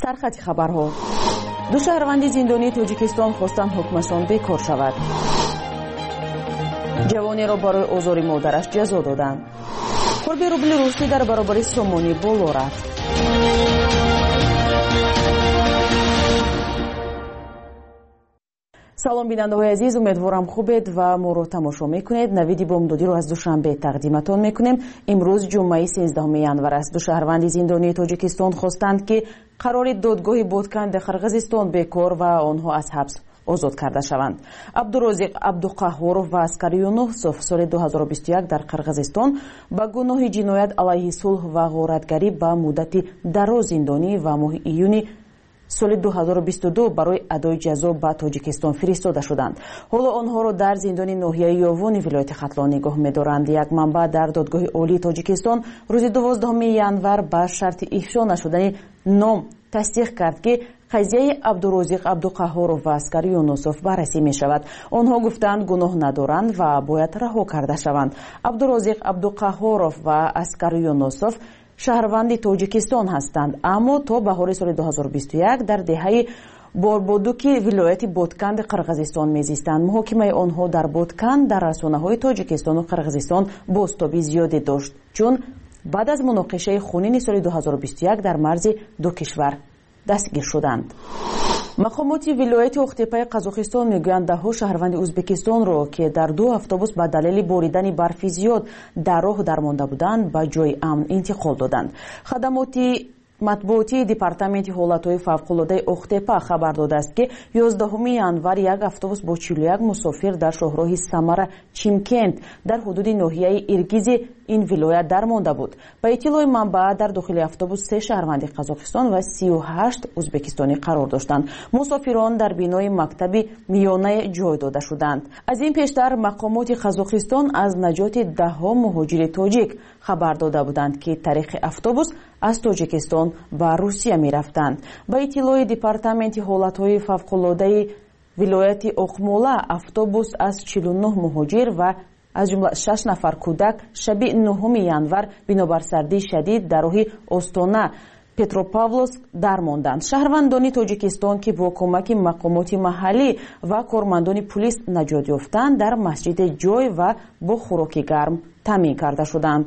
سرخط خبرها. دو شهروند زندانی تاجیکستان خواستند حکمشان بکار شود. جوانی را برای آزار مادرش جزا دادند. قرب روبل روسی در برابر سومانی بالا رفت. салом бинандаҳои азиз, умедворам хубед ва моро тамошо мекунед. навиди бомдодиро аз душанбе тақдиматон мекунем. имрӯз ҷумъаи 13 январ аст. ду шаҳрванди зиндонии тоҷикистон хостанд ки қарори додгоҳи бодканди қирғизистон бекор ва онҳо аз ҳабс озод карда шаванд. абдурозиқ абдуқаҳҳоров ва аскар юнусов соли 2021 дар қирғизистон ба гуноҳи ҷиноят алайҳи сулҳ ва ғоратгарӣ ба муддати дароз зиндонӣ ва моҳи июни соли 2022 барои адои ҷазо ба тоҷикистон фиристода шуданд. ҳоло онҳоро дар зиндони ноҳияи ёвони вилояти хатлон нигоҳ медоранд. як манбаъ дар додгоҳи олии тоҷикистон рӯзи 12 январ ба шарти ифшо нашудани ном тасдиқ кард ки қазияи абдурозиқ абдуқаҳҳоров ва аскар юнусов баррасӣ мешавад. онҳо гуфтанд гуноҳ надоранд ва бояд раҳо карда шаванд. абдурозиқ абдуқаҳҳоров ва аскар юнусов шаҳрванди тоҷикистон ҳастанд, аммо то баҳори соли 2021 дар деҳаи борбодуки вилояти бодканди қирғизистон мезистанд. муҳокимаи онҳо дар бодканд дар расонаҳои тоҷикистону қирғизистон бозтоби зиёде дошт, чун баъд аз муноқишаи хунини соли 2021 дар марзи ду кишвар дастгир шуданд. мақомоти вилояти охтепаи қазоқистон мегӯянд даҳҳо шаҳрванди ӯзбекистонро ки дар ду автобус ба далели боридани барфи зиёд дар роҳ дармонда буданд ба ҷои амн интиқол доданд. хадамоти матбуотии департаменти ҳолатҳои фавқулодаи охтепа хабар додааст ки 11 январ як автобус бо 41 мусофир дар шоҳроҳи самара чимкент дар ҳудуди ноҳияи иргизи ин вилоят дармонда буд. ба иттилои манбаъ дар дохили автобус 3 шаҳрванди қазоқистон ва 38 ӯзбекистонӣ қарор доштанд. мусофирон дар бинои мактаби миёнае ҷой дода шуданд. аз ин пештар мақомоти қазоқистон аз наҷоти даҳҳо муҳоҷири тоҷик хабар дода буданд ки тариқи автобус аз тоҷикистон ба русия мерафтанд. ба иттилои департаменти ҳолатҳои фавқулодаи вилояти оқмола автобус аз 49 муҳоҷир ва аз ҷумла 6 нафар кӯдак шаби 9 январ бинобар сардии шадид дар роҳи остона петропавловск дармонданд. шаҳрвандони тоҷикистон ки бо кӯмаки мақомоти маҳаллӣ ва кормандони пулис наҷот ёфтанд дар масҷиди ҷой ва бо хӯроки гарм таъмин карда шуданд.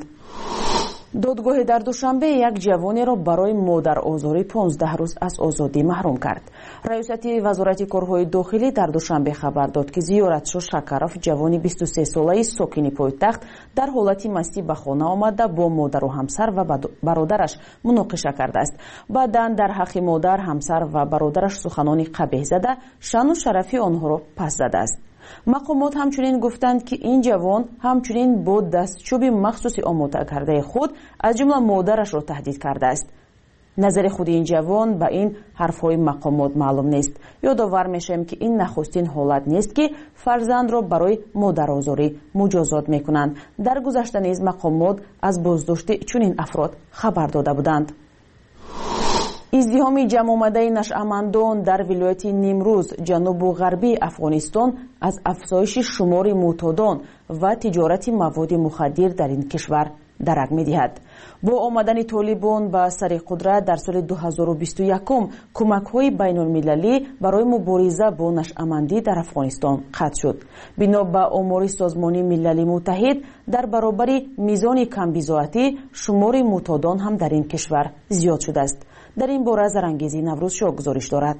додгоҳе дар душанбе як ҷавонеро барои модарозорӣ 15 рӯз аз озодӣ маҳрум кард. раёсати вазорати корҳои дохилӣ дар душанбе хабар дод ки зиёратшо шакаров ҷавони 23 солаи сокини пойтахт дар ҳолати мастӣ ба хона омада бо модару ҳамсар ва бародараш муноқиша кардааст. баъдан дар ҳаққи модар, ҳамсар ва бародараш суханони қабеҳ зада шаъну шарафи онҳоро пас задааст. мақомот ҳамчунин гуфтанд ки ин ҷавон ҳамчунин бо дастчӯби махсуси омода кардаи худ аз ҷумла модарашро таҳдид кардааст. назари худи ин ҷавон ба ин ҳарфҳои мақомот маълум нест. ёдовар мешавем ки ин нахустин ҳолат нест ки фарзандро барои модарозорӣ муҷозот мекунанд. дар гузашта низ мақомот аз боздошти чунин афрод хабар дода буданд. издиҳоми ҷамъомадаи нашъамандон дар вилояти нимрӯз ҷанубу ғарбии афғонистон аз афзоиши шумори мӯътодон ва тиҷорати маводи мухаддир дар ин кишвар дарак медиҳад. бо омадани толибон ба сари қудрат дар соли 2021 кӯмакҳои байнулмилалӣ барои мубориза бо нашъамандӣ дар афғонистон қатъ шуд. бино ба омори созмони милали муттаҳид дар баробари мизони камбизоатӣ шумори мӯътодон ҳам дар ин кишвар зиёд шудааст. дар ин бора Зарангези Наврӯзшо гузориш дорад.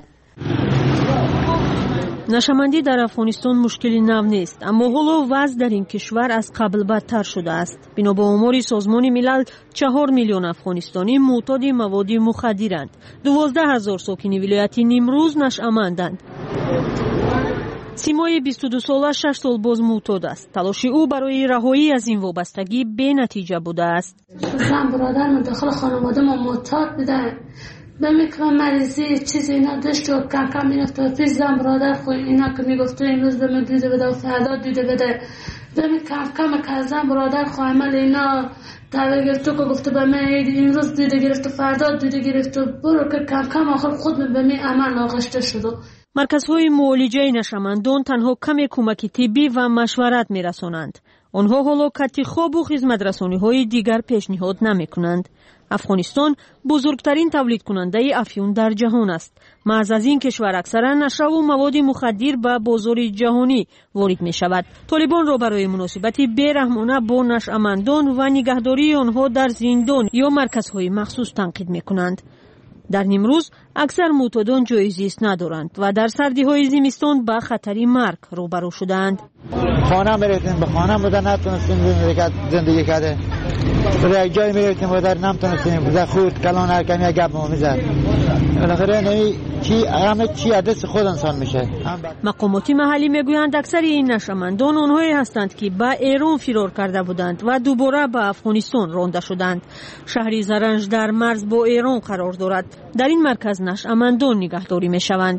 нашъамандӣ дар афғонистон мушкили нав нест, аммо ҳоло вазъ дар ин кишвар аз қабл бадтар шудааст. бино ба омори созмони милал 4 миллион афғонистонӣ мӯътоди маводи мухаддиранд. 12 000 сокини вилояти Нимрӯз нашъаманданд. симои 22 сола 6 сол боз мӯътод аст. талоши ӯ барои раҳоӣ аз ин вобастагӣ бенатиҷа будааст. زن برادرم داخل خانواده ما معتاد بودن بمیکنم مریضی چیزی اینا داشت و کم کم میرفت و پیش زن برادر خود اینا که میگفته امروز به من دیده بده و فردا دیده بده بمی کم کم که زن برادر خود عمل اینا دعوه گرفت و گفته به من امروز دیده گرفت و فردا دیده گرفت و برو که کم کم آخر خود به من عمل آغشته شد. марказҳои муолиҷаи нашъамандон танҳо каме кӯмаки тиббӣ ва машварат мерасонанд. آنها هلاکت خواب و خدمت‌رسانی‌های دیگر پیشنهاد نمی‌کنند. افغانستان بزرگترین تولید کننده افیون در جهان است. محض از این کشور اکثرا نشه و مواد مخدر به بازار جهانی وارد می شود. طالبان را برای مناسبت بی‌رحمانه با نشأمندان و نگهداری آنها در زندان یا مرکزهای مخصوص تنقید می کنند. در نیمروز اکثر معتادان جای زیست ندارند و در سردی‌های زمستان با خطر مرگ روبرو شدند. خانه میرفتیم، به خانه بودن نتونستیم زندگی کرده. برای جای میرفتیم و در نمیتونستیم بوده خورد کلان هر کمی گپ ما میزد. بالاخره همه چی عدس خود انسان میشه. مقامات محلی میگویند اکثر این نشأمندان آنهایی هستند که به ایران فرار کرده بودند و دوباره به افغانستان رانده شدند. شهر زرنج در مرز با ایران قرار دارد. در این مرکز نشأمندان نگهداری میشوند.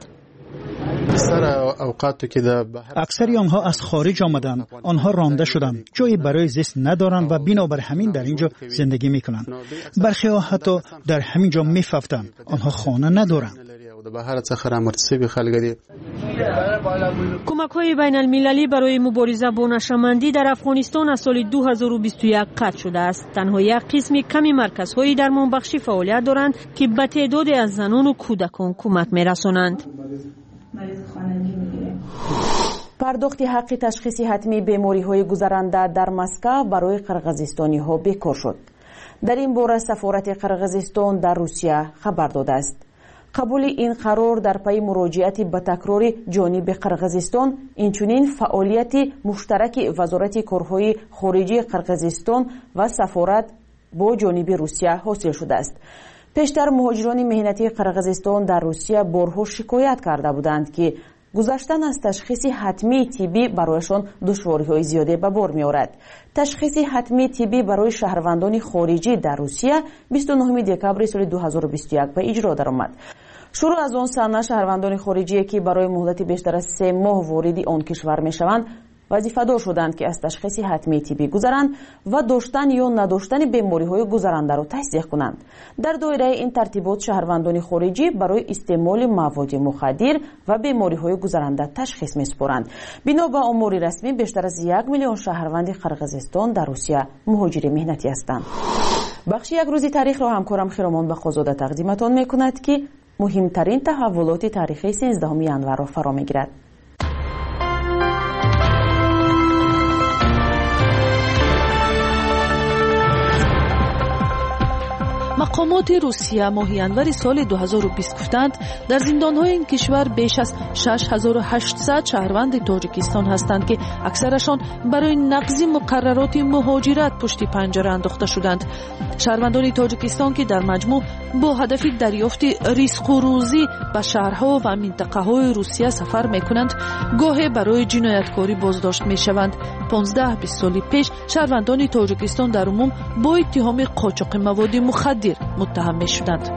اکثری آنها از خارج آمدند. آنها رانده شدند. جایی برای زیست ندارند و بنابر همین در اینجا زندگی میکنند. برخی ها حتی در همین جا میففتند. آنها خانه ندارند. کمک‌های بین المللی برای مبارزه با نشأمندی در افغانستان از سال 2021 قطع شده است. تنها یک قسم کمی مرکزهای درمانبخشی فعالیت دارند که به تعدادی از زنان و کودکان کمک می‌رسانند. پرداخت حق تشخیص حتمی بیماری‌های گذرنده در مسکو برای قرقیزستانی‌ها بیکار شد. در این باره سفارت قرقیزستان در روسیه خبر داده است. قبول این قرار در پی مراجعت به تکرار جانب قرقیزستان، اینچنین فعالیت مشترک وزارت کارهای خارجی قرقیزستان و سفارت با جانب روسیه حاصل شده است. پیشتر مهاجران مهنتی قرقیزستان در روسیه بارها شکایت کرده بودند که گذشتن از تشخیص حتمی طبی برایشان دشواری‌های زیاده به بار می‌آورد. تشخیص حتمی طبی برای شهروندان خارجی در روسیه 29 دکبر سال 2021 به اجرا درآمد. شروع از آن سنه شهروندان خارجی که برای مهلت بیشتر از 3 ماه وارد آن کشور می‌شوند وظیفه‌دار شدند که از تشخیص حتمی طبی گذرند و داشتن یا نداشتن بیماری‌های گذرنده را تصدیق کنند. در دایره این ترتیبات شهروندان خارجی برای استعمال مواد مخدر و بیماری‌های گذرنده تشخیص می‌سپارند. بنا به آمار رسمی بیشتر از 1 میلیون شهروند قرقیزستان در روسیه مهاجر مهنتی هستند. بخش یک روزی تاریخ را همکارم خیرامان بخوزاده تقدیمتان می‌کند که مهمترین تحولات تاریخی 13 ینور را فرا می‌گیرد. مقامات روسیه ماه ینور سال 2020 گفتند در زندان‌های این کشور بیش از 6800 شهروند تاجیکستان هستند که اکثرشان برای نقض مقررات مهاجرت پشت پنجره انداخته شدند. شهروندان تاجیکستان که در مجموع با هدف دریافت رزق و روزی به شهرها و منطقه‌های روسیه سفر می‌کنند، گاهی برای جنایتکاری بازداشت می‌شوند. 15-20 سال پیش شهروندان تاجیکستان در عموم با اتهام قاچاق مواد مخدر متهم می شدند.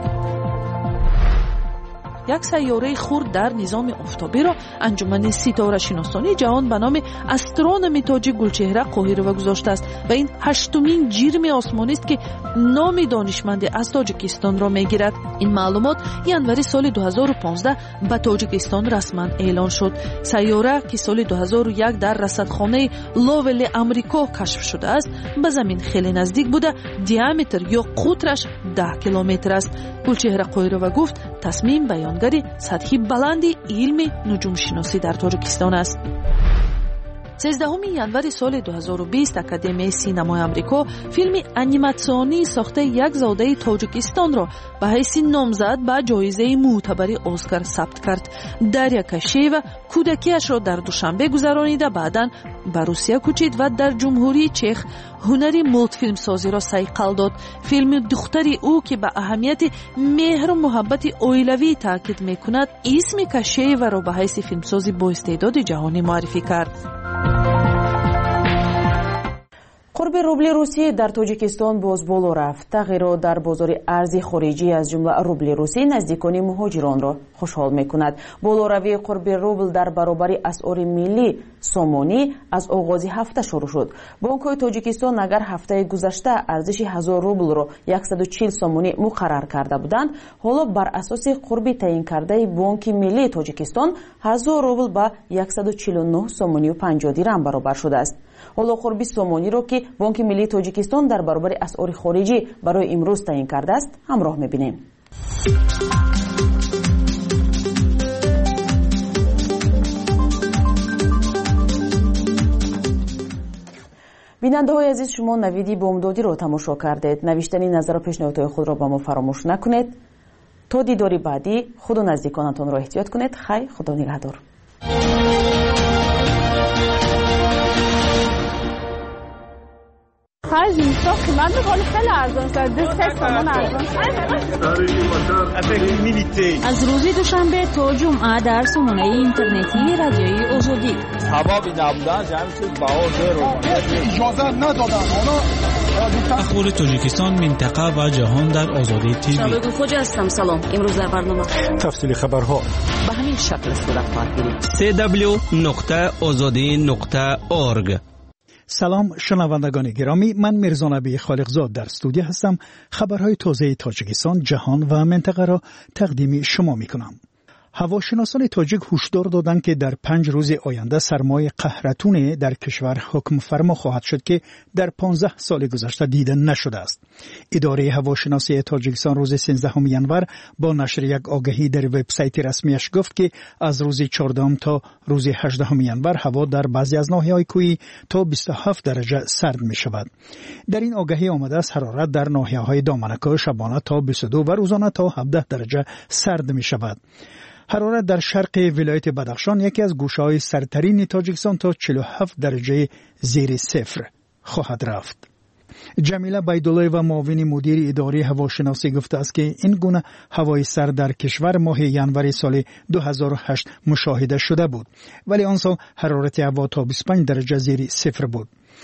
یک سیاره خرد در نظام آفتابی را انجمن ستاره شناسانی جهان به نام استرونومی تاج گلچهره قاهره گذاشته است و این 8مین جرم آسمانی است که نام دانشمند از تاجیکستان را میگیرد. این معلومات ینوری سال 2015 به تاجیکستان رسما اعلان شد. سیاره که سال 2001 در رصدخانه لاول امریکا کشف شده است، به زمین خیلی نزدیک بوده. دیامتر یا قطرش 10 کیلومتر است. گلچهره قاهره گفت تصمیم بیانگری سطحی بلندی علم نجوم شناسی در تاجیکستان است. 13 ینور سال 2020 اکادمی سینمای آمریکا فیلم انیماسیونی ساخته یک زاده تاجیکستان را به حیث نامزد به جایزه معتبر اسکار ثبت کرد. دریا کشیو کودکیش را در دوشنبه گذرانیده بعداً به روسیه کوچید و در جمهوری چخ هنری مولت فیلم سازی را صیقل داد. فیلم دختری او که به اهمیت مهر و محبت اویلوی تاکید میکند اسم کشیو را به حیث فیلمسازی با استعداد جهانی معرفی کرد. قرب روبل روسی در تاجیکستان باز بالا رفت. تغییرات در بازار ارز خارجی از جمله روبل روسی نزدیکان مهاجران را خوشحال می‌کند. بالاروی قرب روبل در برابر اسعار ملی سامانی از آغاز هفته شروع شد. بانک‌های تاجیکستان اگر هفته گذشته ارزش 1000 روبل را 140 سامانی مقرر کرده بودند، حالا بر اساس قرب تعیین کرده بانک ملی تاجیکستان 1000 روبل به 149 سامانی و 50 درهم برابر شده است. حالا قرب سامانی را که بانک ملی تاجیکستان در برابر اسعار خارجی برای امروز تعیین کرده است همراه می‌بینیم. بیننده‌های عزیز، شما نویدی بامدادی را تماشا کردید. نوشتن نظر و پیشنهادهای خود را با ما فراموش نکنید. تا دیداری بعدی، خود و نزدیکانتان را احتیاط کنید. خیر، خدا نگهدار. از اینستا قیمت بخوالی خیلی ارزان شد. 2 سامان ارزان شد. از روز دوشنبه تا جمعه در سامانه اینترنتی رادیوی آزادی. هوا بی نبودن جمعی چیز باور رو اجازه ندادن. اخبار تاجیکستان، منطقه و جهان در آزادی تیوی. شبگو خوجه هستم. سلام. امروز در برنامه تفصیل خبرها به همین شکل صورت خواهد گرفت. www.azadi.org. سلام شنوندگان گرامی، من میرزا نبی خالقزاد در استودیو هستم. خبرهای تازه تاجیکستان، جهان و منطقه را تقدیم شما میکنم. هواشناسان تاجیک هشدار دادند که در 5 روز آینده سرمای قهرتون در کشور حکم فرما خواهد شد که در 15 سال گذشته دیده نشده است. اداره هواشناسی تاجیکستان روز 13 ینور با نشر یک آگهی در وبسایت رسمیش گفت که از روز 14 تا روز 18 ینور هوا در بعضی از ناحیه‌های کوهی تا 27 درجه سرد می شود. در این آگهی آمده است حرارت در ناحیه‌های دامنکا شبانه تا 22 و روزانه تا 17 درجه سرد می شود. حرارت در شرق ولایت بدخشان، یکی از گوشه‌های سرترین تاجیکستان، تا 47 درجه زیر صفر خواهد رفت. جمیله بیدالله و معاون مدیر اداره هواشناسی گفته است که این گونه هوای سرد در کشور ماه ینور سال 2008 مشاهده شده بود، ولی آن سال حرارت هوا تا 25 درجه زیر صفر بود.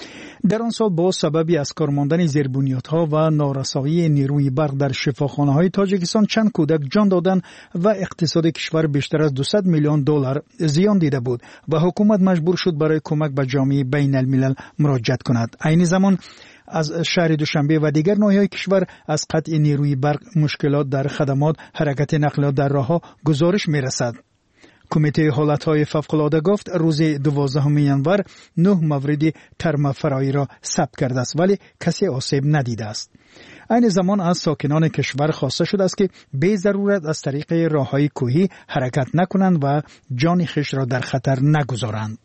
در آن سال با سببی از کار ماندن زیربنیادها و نارسایی نیروی برق در شفاخانه‌های تاجیکستان چند کودک جان دادند و اقتصاد کشور بیشتر از 200 میلیون دلار زیان دیده بود و حکومت مجبور شد برای کمک به جامعه بین الملل مراجعه کند. عین زمان از شهر دوشنبه و دیگر ناحیه‌های کشور از قطع نیروی برق، مشکلات در خدمات، حرکت نقلیات در راه‌ها گزارش می‌رسد. کمیته حالتهای فوق‌العاده گفت روز 12 ینور 9 مورد ترمفرایی را ثبت کرده است، ولی کسی آسیب ندیده است. این زمان از ساکنان کشور خواسته شده است که به ضرورت از طریق راه‌های کوهی حرکت نکنند و جان خویش را در خطر نگذارند.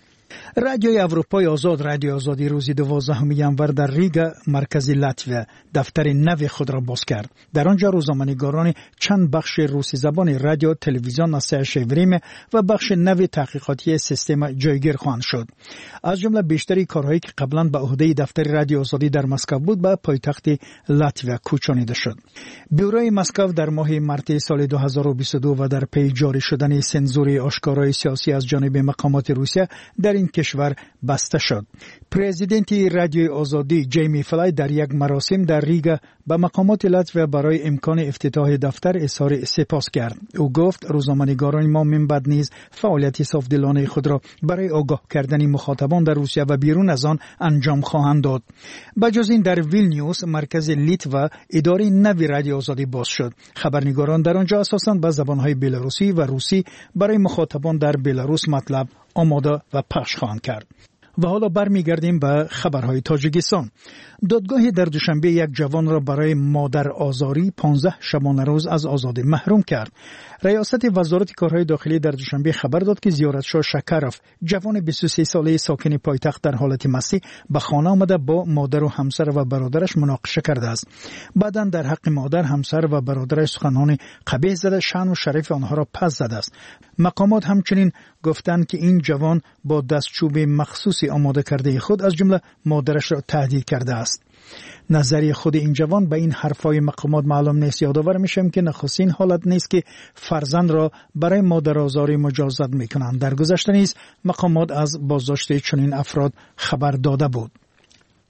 رادیوی اروپای آزاد، رادیو آزادی، روز 12 ینور در ریگا مرکز لاتویا دفتر نو خود را باز کرد. در آنجا روزنامه‌نگاران چند بخش روسی زبان رادیو، تلویزیون، نصیحت وریم و بخش نو تحقیقاتی سیستم جایگیر خواهند شد. از جمله بیشتری کارهایی که قبلا به عهده دفتر رادیو آزادی در مسکو بود به پایتخت لاتویا کوچانیده شد. بیوروی مسکو در ماه مارس سال 2022 و در پی جاری شدن سانسور آشکارای سیاسی از جانب مقامات روسیه در این کشور بسته شد. پرزیدنت رادیوی آزادی جیمی فلای در یک مراسم در ریگا به مقامات لاتویا برای امکان افتتاح دفتر اظهار سپاس کرد. او گفت روزنامه‌نگاران ما من بعد نیز فعالیت صافدلانه خود را برای آگاه کردن مخاطبان در روسیه و بیرون از آن انجام خواهند داد. بجز این در ویلنیوس مرکز لیتوا اداره نوی رادیو آزادی باز شد. خبرنگاران در آنجا اساساً به زبان‌های بلاروسی و روسی برای مخاطبان در بلاروس مطلب آماده و پخش خواهند کرد. و حالا برمیگردیم به خبرهای تاجیکستان. دادگاه در دوشنبه یک جوان را برای مادر آزاری 15 شبانه روز از آزادی محروم کرد. ریاست وزارت کارهای داخلی در دوشنبه خبر داد که زیارتشاه شکروف، جوان 23 ساله ساکن پایتخت، در حالت مستی به خانه آمده با مادر و همسر و برادرش مناقشه کرده است. بعداً در حق مادر، همسر و برادرش سخنان قبیح زده، شأن و شرف آنها را پس زده است. مقامات همچنین گفتند که این جوان با دستچوب مخصوصی آماده کرده خود از جمله مادرش را تهدید کرده است. نظری خود این جوان به این حرفای مقامات معلوم نیست. یادآور میشم که نخستین حالت نیست که فرزند را برای مادرآزاری مجازات میکنند. در گذشته نیز مقامات از بازداشت چنین افراد خبر داده بود.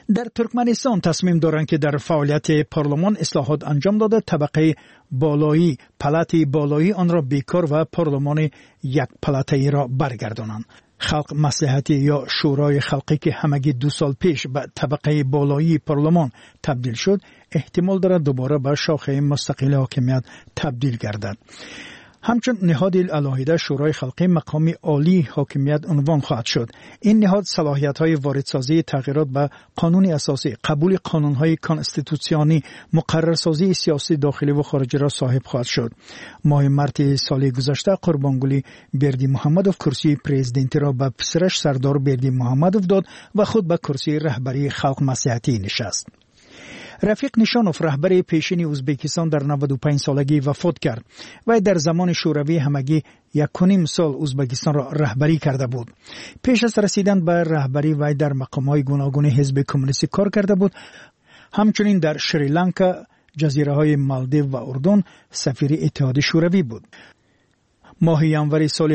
در ترکمنستان تصمیم دارند که در فعالیت پارلمان اصلاحات انجام داده طبقه بالایی پلات بالایی آن را بیکار و پارلمان یک پلاته‌ای را برگردانند. خلق مصلحتی یا شورای خلقی که همگی 2 سال پیش به طبقه بالایی پارلمان تبدیل شد احتمال دارد دوباره به شاخه مستقل حاکمیت تبدیل گردد. همچون نهاد علاهیده شورای خلقی مقام عالی حاکمیت عنوان خواهد شد. این نهاد صلاحیت‌های واردسازی تغییرات به قانون اساسی، قبول قانون‌های کانستیتوسیونی، مقررسازی سیاسی داخلی و خارجی را صاحب خواهد شد. ماه مارس سال گذشته قربانگلی بردی محمدوف کرسی پرزیدنتی را به پسرش سردار بردی محمدوف داد و خود به کرسی رهبری خلق مصلحتی نشست. رفیق نیشانوف رهبر پیشین ازبکستان در 95 سالگی وفات کرد و در زمان شوروی همگی 1.5 سال ازبکستان را رهبری کرده بود. پیش از رسیدن به رهبری وی در مقام‌های گوناگون حزب کمونیستی کار کرده بود. همچنین در شریلانکا، جزیره‌های مالدیو و اردن سفیر اتحاد شوروی بود. ماه ژانویه سال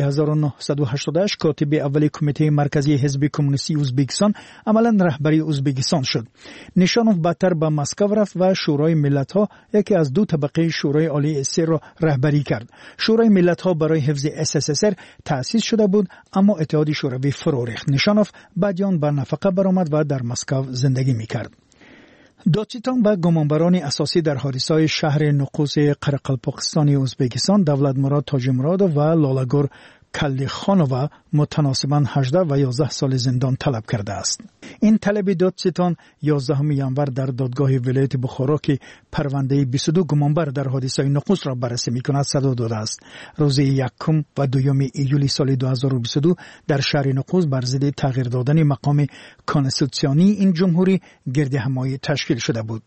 1988 کاتب اول کمیته مرکزی حزب کمونیستی ازبکستان عملاً رهبری ازبکستان شد. نیشانوف بعدتر به مسکو رفت و شورای ملت‌ها یکی از 2 طبقه شورای عالی SSR را رهبری کرد. شورای ملت‌ها برای حفظ SSSR تأسیس شده بود اما اتحاد شوروی فرو ریخت. نیشانوف بعد آن به نفقه برآمد و در مسکو زندگی می‌کرد. دادستان به گمانبران اساسی در حادثه شهر نقوس قرقلپاکستانی ازبکستان دولت مراد تاج مرادوف و لالاگور کلیخانووا متناسباً 18 و 11 سال زندان طلب کرده است. این طلب دادستان 11 ژانویه در دادگاه ولایت بخارا که پرونده 22 گمانبر در حادثه نقوس را بررسی می‌کند صدا داده است. روز 1 و 2 ایولی سال 2022 در شهر نقوس بر ضد تغییر دادن مقام کانستیتوسیونی این جمهوری گرد همایی تشکیل شده بود.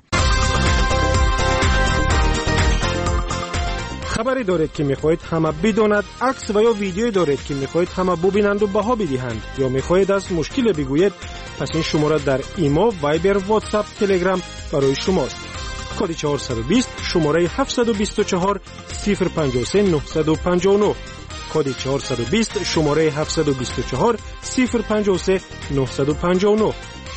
خبری دارید که میخواهید همه بداند، عکس و یا ویدیویی دارید که میخواهید همه ببینند و بها بدهند یا میخواهید از مشکل بگویید، پس این شماره در ایما، وایبر، واتساپ، تلگرام برای شماست. کد 420 شماره 724 053 959 کد 420 شماره 724 053 959.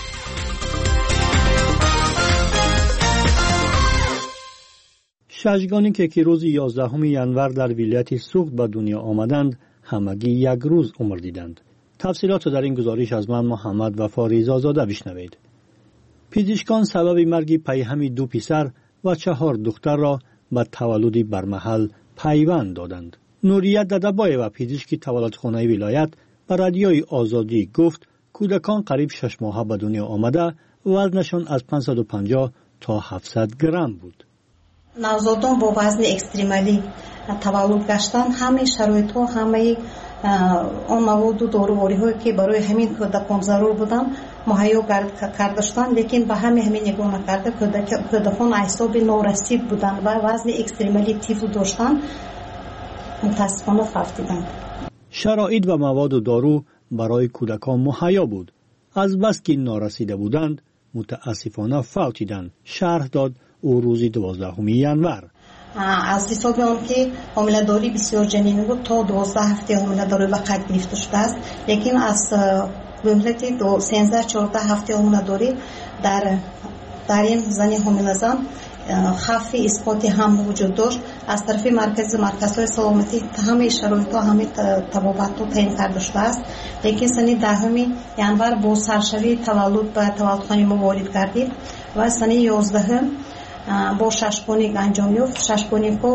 ششگانی که روز 11 ژانویه در ولایت سوخت به دنیا آمدند همگی 1 روز عمر دیدند. تفصیلات در این گزارش از من محمد وفا رضازاده بشنوید. پزشکان سبب مرگ پیهم 2 پسر و 4 دختر را به تولد برمحل پیوند دادند. نوریه ددبایو پزشک تولدخانه ولایت به رادیوی آزادی گفت کودکان قریب 6 ماه به دنیا آمده وزنشان از 550 تا 700 گرم بود. نوزادان با وزن اکستریمالی تولد گشتن همه شرایط ها همه آن مواد و داروهایی هایی که برای همین کودکان ضرور بودن مهیا کردشتن، لیکن به همین نگاه نکرده کودکان اعصاب نارسید بودن و وزن اکستریمالی تیفو داشتن، متاسفانه فوتیدند. شرایط و مواد و دارو برای کودکان مهیا بود، از بس که نارسیده بودند متاسفانه فوتیدند. شرح داد او روز 12 ژانویه. از حساب آن که حامله‌داری بسیار جنین بود تا 12 هفته حامله‌داری به قید گرفته شده است، لیکن از مهلت 13-14 هفته حامله‌داری در این زن حامله‌زن خف اثباتی هم وجود داشت. از طرف مرکزهای سلامتی همه شرایط ها همه طبابت ها تعیین کرده شده است، لیکن سن 10 ژانویه با سرشوی تولد به تولدخانه ما وارد گردید و سن 11 با ششگانیک انجام یافت. ششگانیک ها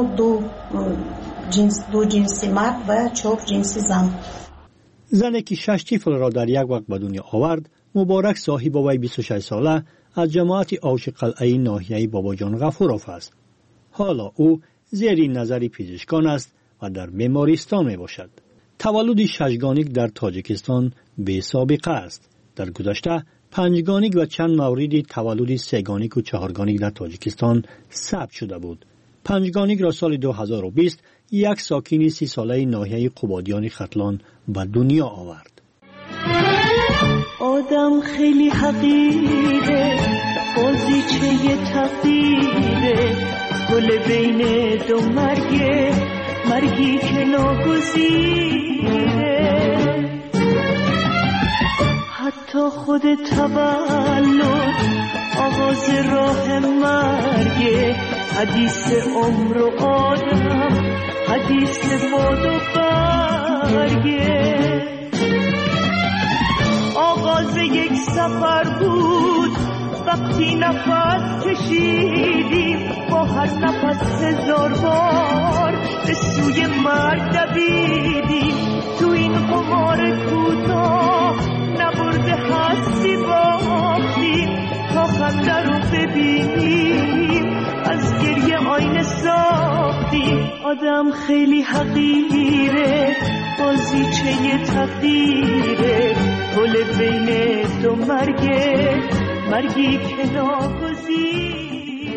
2 جنسی مرد و 4 جنسی زن. زنی که 6 طفل را در یک وقت به دنیا آورد مبارک صاحب وی 26 ساله از جماعت آوش قلعه ناحیه باباجان غفوروف است. حالا او زیر نظر پزشکان است و در بیمارستان می باشد. تولد 6 گانیک در تاجیکستان بی سابقه است. در گذشته 5 گانیک و چند مورد تولد 3 گانیک و 4 گانیک در تاجیکستان ثبت شده بود. 5 گانیک را سال 2020 یک ساکن 30 ساله ناحیه قبادیان ختلان به دنیا آورد. آدم خیلی حقیره، بازیچه تقدیره، گل بین 2 مرگی که ناگزیره. حتی خود تولد آغاز راه مرگ، حدیث عمر و آدم، حدیث باد و برگه. آغاز یک سفر بود وقتی نفس کشیدیم، با هر نفس 1000 بار به سوی مرگ دویدیم. تو این قمار کوتاه نبرده هستی باختیم، تا خنده رو ببینیم از گریه آینه ساختیم. آدم خیلی حقیره، بازیچه تقدیره، پل بین دو مرگی که ناگزیره.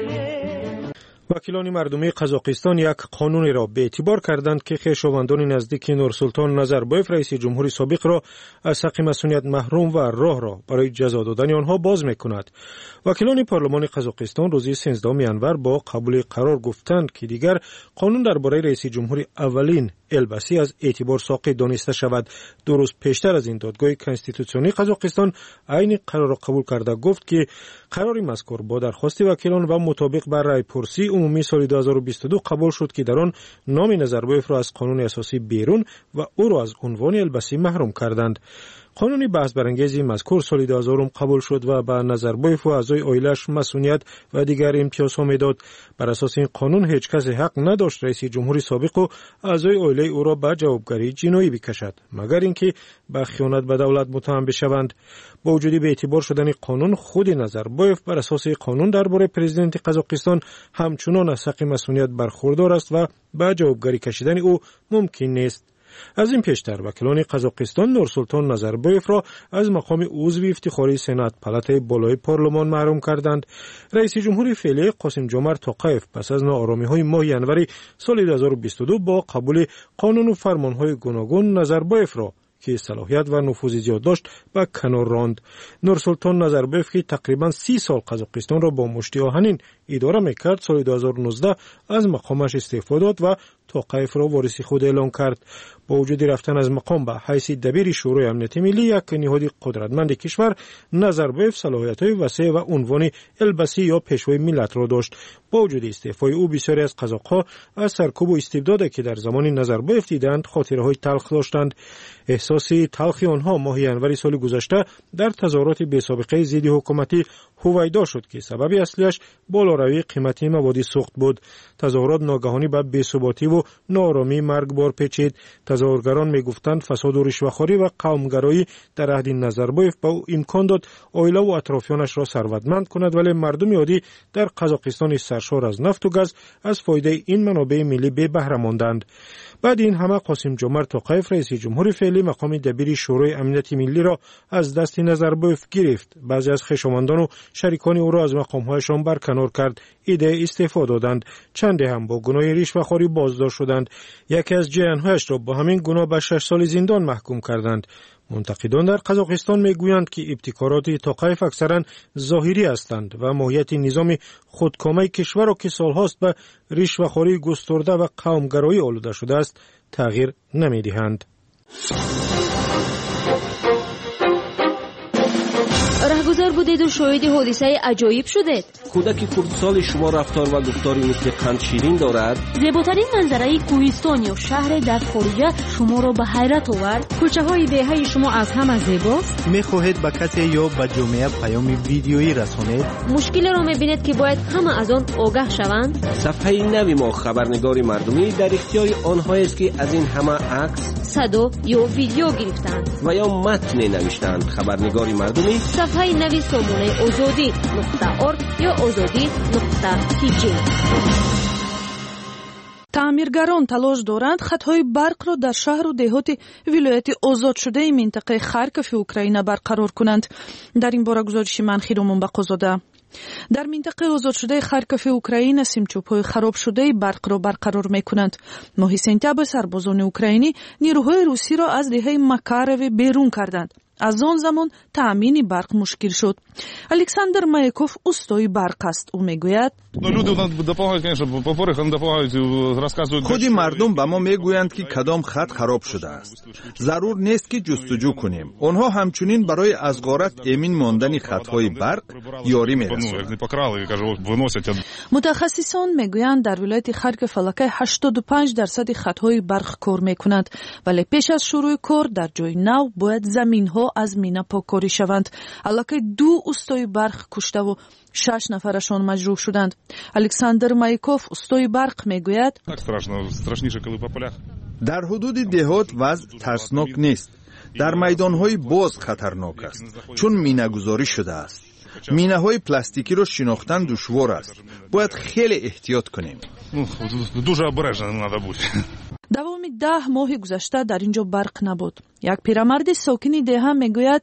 وکیلان مردمی قزاقستان یک قانونی را به اعتبار کردند که خویشاوندان نزدیک نورسلطان نظربایف رئیس جمهوری سابق را از حق مسئولیت محروم و راه را برای جزا دادن آنها باز می‌کند. وکیلان پارلمان قزاقستان روز 13 ینور با قبول قرار گفتند که دیگر قانون درباره رئیس جمهوری اولین البسی از اعتبار ساقط دانسته شود. 2 روز پیشتر از این دادگاه کنستیتوسیونی قزاقستان عین قرار را قبول کرده گفت که قرار مذکور با درخواست وکیلان و مطابق بر رای پرسی عمومی سال 2022 قبول شد که در آن نام نظربایف را از قانون اساسی بیرون و او را از عنوان البسی محروم کردند. قانون بحث برانگیز مذکور سال 2000 قبول شد و به نظربایف و اعضای عائله‌اش مسئولیت و دیگر امتیازها میداد. بر اساس این قانون هیچ کس حق نداشت رئیس جمهوری سابق و اعضای عائله او را به جوابگری جنایی بکشد مگر اینکه به خیانت به دولت متهم بشوند. با وجود به اعتبار شدن قانون، خود نظربایف بر اساس قانون درباره پرزیدنت قزاقستان همچنان از حق مسئولیت برخوردار است و به جوابگری کشیدن او ممکن نیست. از این پیشتر وکیلان قزاقستان نورسلطان نظربایف را از مقام عضو افتخاری سنات پالاتای بالای پارلمان محروم کردند. رئیس جمهوری فعلی قاسم جمعت توقیف پس از ناآرامی‌های ماه ینور سال 2022 با قبول قانون و فرمان‌های گوناگون نظربایف را که صلاحیت و نفوذ زیاد داشت به کنار راند. نورسلطان نظربایف که تقریباً 30 سال قزاقستان را با مشتی آهنین اداره میکرد، سال 2019 از مقامش استعفا داد و توقیف را وارث خود اعلام کرد. با وجود رفتن از مقام به حیث دبیر شورای امنیت ملی، یک نهاد قدرتمند کشور، نظربایف صلاحیت‌های وسیع و عنوان البسی یا پیشوای ملت را داشت. با وجود استعفای او، بسیاری از قزاق‌ها از سرکوب و استبداد که در زمان نظربایف دیدند خاطره‌های تلخ داشتند. احساس تلخی آنها ماه ینور سال گذشته در تظاهرات بی‌سابقه ضد حکومتی هویدا شد که سبب اصلیش بالاروی قیمت مواد سوخت بود. تظاهرات ناگهانی به بی‌ثباتی و ناآرامی مرگبار پیچید. تظاهرگران میگفتند فساد و رشوه‌خواری و قومگرایی در عهد نظربایف به او امکان داد عائله و اطرافیانش را ثروتمند کند، ولی مردم عادی در قزاقستان سرشار از نفت و گاز از فایده این منابع ملی بی بهره ماندند. بعد این همه قاسم جمعت توقیف رئیس جمهوری فعلی مقام دبیر شورای امنیت ملی را از دست نظربایف گرفت. بعضی از خویشاوندان و شریکان او را از مقام‌هایشان برکنار کرد. ایده استعفا دادند. چندی هم با گناه رشوه‌خواری بازداشت شدند. یکی از جیان‌هایش را با همین گناه به 6 سال زندان محکوم کردند. منتقدان در قزاقستان میگویند که ابتکارات توقیف اکثرا ظاهری هستند و ماهیت نظام خودکامه کشور را که سالهاست به رشوه‌خواری گسترده و قومگرایی آلوده شده است تغییر نمیدهند. رهگذر بودید و شاهد حادثه عجایب شدید. کودک کردسال شما رفتار و گفتاری مثل قند شیرین دارد. زیباترین منظره کوهستان یا شهر در خارج شما را به حیرت آورد. کوچه های دهه شما از همه زیباست. میخواهید به کسی یا به جامعه پیام ویدیویی رسانید؟ مشکل را میبینید که باید همه از آن آگاه شوند. صفحه نوی ما خبرنگار مردمی در اختیار آنهایی است که از این همه عکس، صدا یا ویدیو گرفتند و یا متن نوشتند. خبرنگار مردمی صفحه نوی سامانه آزادی.org یا آزادی.tg. تعمیرگران تلاش دارند خطهای برق را در شهر و دهات ولایت آزاد شده منطقه خارکوف اوکراین برقرار کنند. در این باره گزارش منخی رومان بقازاده. در منطقه آزاد شده خارکوف اوکراین سیمچوب‌های خراب شده برق را برقرار می‌کنند. ماه سپتامبر سربازان اوکراینی نیروهای روسی را از دهه مکاروو بیرون کردند. از آن زمان تأمین برق مشکل شد. الکساندر مایکوف استوی برق است. او میگوید خودی مردم به ما میگویند که کدام خط خراب شده است. ضرور نیست که جستجو کنیم. آنها همچنین برای از غارت امین ماندن خطهای برق یاری می‌رسانند. متخصصان میگویند در ولایت خارکوف فلکه 85% خطهای برق کار میکنند، ولی پیش از شروع کار در جای نو باید زمین‌ها از مینا پاککاری شوند. الکی 2 استوی برق کشته و 6 نفرشان مجروح شدند. الکساندر مایکوف استوی برق میگوید در حدود دهات وضع ترسناک نیست. در میدانهای باز خطرناک است چون مینه‌گذاری شده است. مینه‌های پلاستیکی را شناختن دشوار است. باید خیلی احتیاط کنیم. 10 ماه گذشته در اینجا برق نبود. یک پیرمرد ساکن دهه میگوید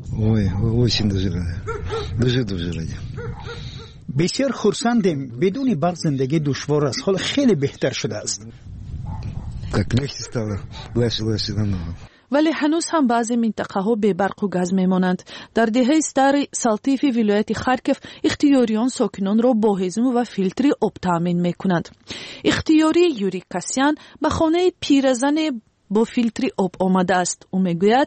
بسیار خرسندیم. بدون برق زندگی دشوار است. حال خیلی بهتر شده است. ولی هنوز هم بعضی منطقه ها بی برق و گاز میمانند. در دهه استار سالتیف ولایت خارکوف اختیاریان ساکنان را با هضم و فیلتر آب تامین میکنند. اختیاری یوری کاسیان به خانه پیرزن با فیلتر آب آمده است. او میگوید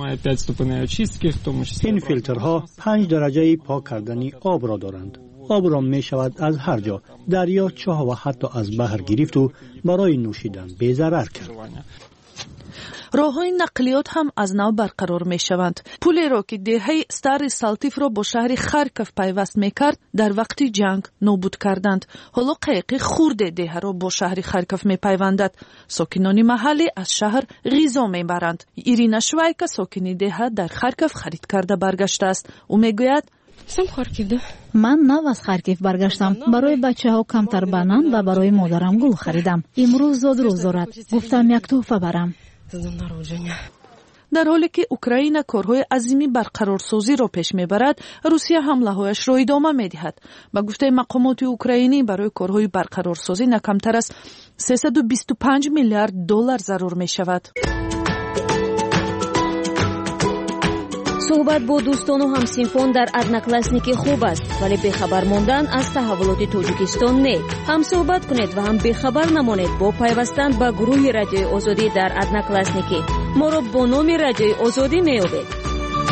این فیلترها 5 درجه پاک کردن آب را دارند. آب را می شود از هر جا، دریا، چاه و حتی از بحر گرفت و برای نوشیدن بی ضرر کرد. راه‌های نقلیات هم از نو برقرار می شوند. پلی را که دهه استار سالتیف را با شهر خارکوف پیوست می کرد در وقت جنگ نابود کردند. حالا قایق خرد دهه را با شهر خارکوف می پیوندد. ساکنان محلی از شهر غذا می برند. ایرینا شوایکا ساکن دهه در خارکوف خرید کرده برگشته است. او می گوید من نو از خارکوف برگشتم. برای بچه‌ها کمتر بانان و برای مادرم گل خریدم. امروز زاد روز دارد. گفتم یک تحفه برم. در حالی که اوکراین کارهای عظیمی برقرارسازی را پیش میبرد، روسیه حمله‌هایش را ادامه میدهد. به گفته مقامات اوکراینی برای کارهای برقرارسازی نه کمتر از 325 میلیارد دلار ضرور می شود. صحبت با دوستان و همسینفان در одноклассники خوب است، ولی بخبر ماندن از تحولات تاجیکستان نه. هم صحبت کنید و هم بخبر نمانید با پیوستن به گروه رادیوی آزادی در одноклассники. ما را با نام رادیوی آزادی میابید.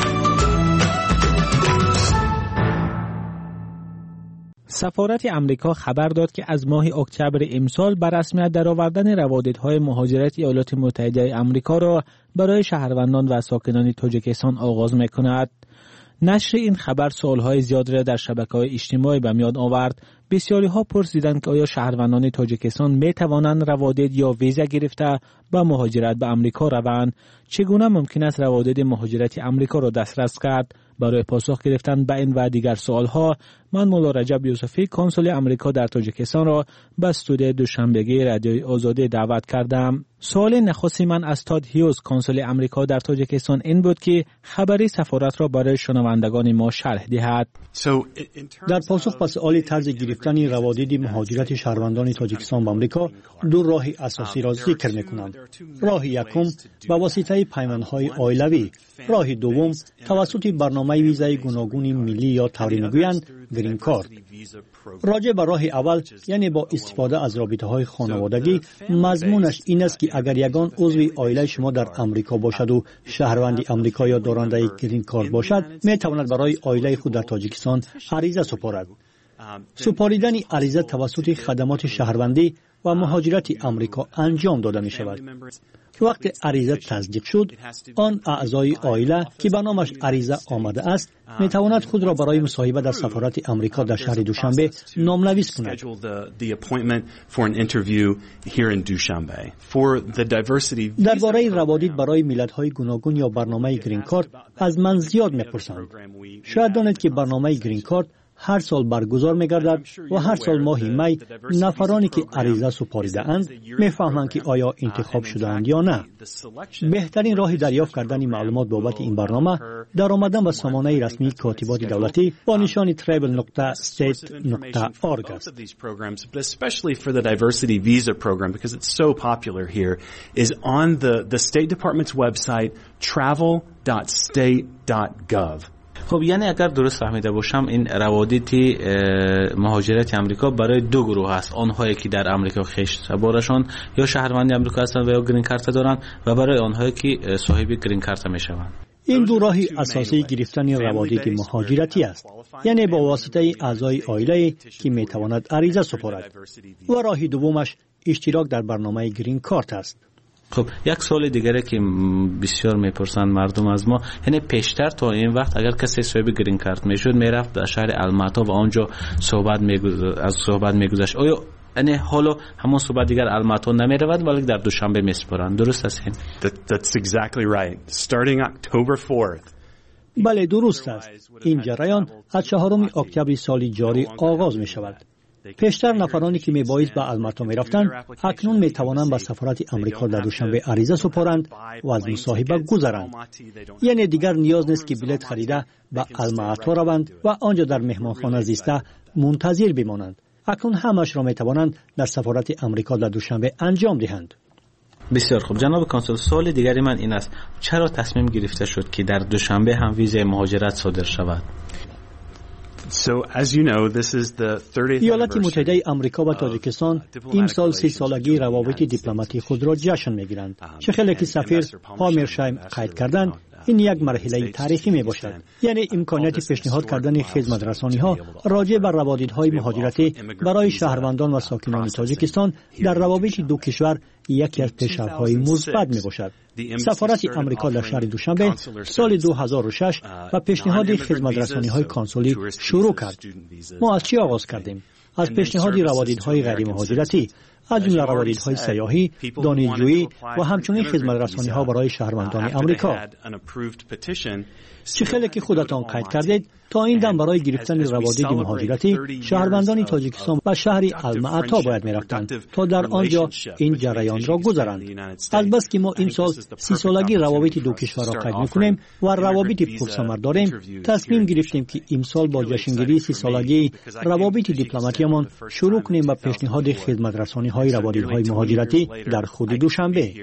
سفارت امریکا خبر داد که از ماه اکتبر امسال بر رسمیت درآوردن روادیدهای مهاجرت ایالات متحده آمریکا را برای شهروندان و ساکنان تاجیکستان آغاز می‌کند. نشر این خبر سوال‌های زیاد را در شبکه‌های اجتماعی به میان آورد. بسیاری‌ها پرسیدند که آیا شهروندان تاجیکستان می‌توانند روادید یا ویزا گرفته با مهاجرت به آمریکا روند؟ چگونه ممکن است روادید مهاجرت آمریکا را دسترس کرد؟ برای پاسخ گرفتن به این و دیگر سوال‌ها من مولا رجب یوسفی کنسول آمریکا در تاجیکستان را به استودیوی دوشنبگی رادیوی آزادی دعوت کردم. سوال نخستی من از تاد هیوز کنسول آمریکا در تاجیکستان این بود که خبری سفارت را برای شنوندگان ما شرح دهد. در پاسخ به سوال طرز گرفتن روادید مهاجرت شهروندان تاجیکستان به آمریکا 2 راه اساسی را ذکر می‌کنند. راه یکم با واسطه پیمانهای عائلوی، راه دوم توسط برنامه ویزای گوناگون ملی یا طوری میگویند گرین کارت. راجع به راه اول یعنی با استفاده از رابطه‌های خانوادگی، مضمونش این است که اگر یگان عضو عائله شما در آمریکا باشد و شهروند آمریکا یا دارنده گرین کارت باشد، می‌تواند برای عائله خود در تاجیکستان عریضه سپارد. سپاریدن عریضه توسط خدمات شهروندی و مهاجرت آمریکا انجام داده می شود. وقت عریضه تصدیق شد، آن اعضای عائله که به نامش عریضه آمده است می تواند خود را برای مصاحبه در سفارت آمریکا در شهر دوشنبه نامنویس کند. درباره روادید برای ملت‌های گوناگون یا برنامه گرین کارت از من زیاد می‌پرسند. شاید دانید که برنامه گرین کارت هر سال برگزار می‌گردد و هر سال ماه می نفرانی که عریضه سپاریده‌اند می‌فهمند که آیا انتخاب شده‌اند یا نه. بهترین راه دریافت کردن معلومات بابت این برنامه در آمدن به سامانه رسمی کاتبات دولتی با نشان travel.state.org است. Especially for the diversity visa program because it's so popular here is on the State Department's website travel.state.gov. خب یعنی اگر درست فهمیده باشم این روابط مهاجرت آمریکا برای دو گروه است، آنهایی که در آمریکا خشت سوارشان یا شهروند آمریکا هستند و یا گرین کارت دارند و برای آنهایی که صاحب گرین کارت میشوند. این دو راه اساسی گرفتن روابط مهاجرتی است، یعنی با واسطه اعضای عائله که میتواند عریضه سپارد، و راه دومش اشتراک در برنامه گرین کارت است. خب یک سوال دیگری که بسیار میپرسند مردم از ما، یعنی پیشتر تا این وقت اگر کسی صاحب گرین کارت میشد میرفت در شهر الماتا و آنجا صحبت میگذشت، آیا یعنی حالا همون صحبت دیگر الماتا نمیرود ولی در دوشنبه میسپارند، درست است این؟ That's exactly right. Starting October 4th. بله درست است. این جریان از 4 اکتبر سال جاری آغاز می شود. پیشتر نفرانی که میبایست به الماتا میرفتند اکنون میتوانند به سفارت آمریکا در دوشنبه عریضه سپارند و از مصاحبه گذرند. یعنی دیگر نیاز نیست که بلیط خریده به الماتا روند و آنجا در مهمانخانه زیسته منتظر بمانند. اکنون همش را میتوانند در سفارت آمریکا در دوشنبه انجام دهند. بسیار خوب جناب کانسول، سوال دیگری من این است، چرا تصمیم گرفته شد که در دوشنبه هم ویزای مهاجرت صادر شود؟ ایالات متحده آمریکا و تاجیکستان امسال 30 سالگی روابط دیپلماتی خود را جشن میگیرند. چه خیلی که سفیر هامرشایم قید کردند، این یک مرحله تاریخی می باشد. یعنی امکانیت پیشنهاد کردن خدمت رسانی ها راجع بر روابط های مهاجرتی برای شهروندان و ساکنان تاجیکستان در روابط دو کشور یکی از پیشرفت‌های مثبت می باشد. سفارت آمریکا در شهر دوشنبه سال 2006 و پیشنهاد خدمت رسانی های کنسولی شروع کرد. ما از چی آغاز کردیم؟ از پیشنهاد روابط های غیر مهاجرتی، از جمله روابط های سیاحی، دانشجویی و همچنین خدمت رسانی ها برای شهروندان آمریکا. چه خیلی که خودتان قید کردید، تا این دم برای گرفتن روابط مهاجرتی شهروندان تاجیکستان به شهر الماتا باید می‌رفتند تا در آنجا این جریان را گذرانند. البته که ما این سال 30 سالگی روابط دو کشور را قید می‌کنیم و روابط پرثمر داریم، تصمیم گرفتیم که امسال با جشنگیری 30 سالگی روابط دیپلماتیمان شروع کنیم با پیشنهاد خدمت رسانی‌های روابط‌های مهاجرتی در خود دوشنبه.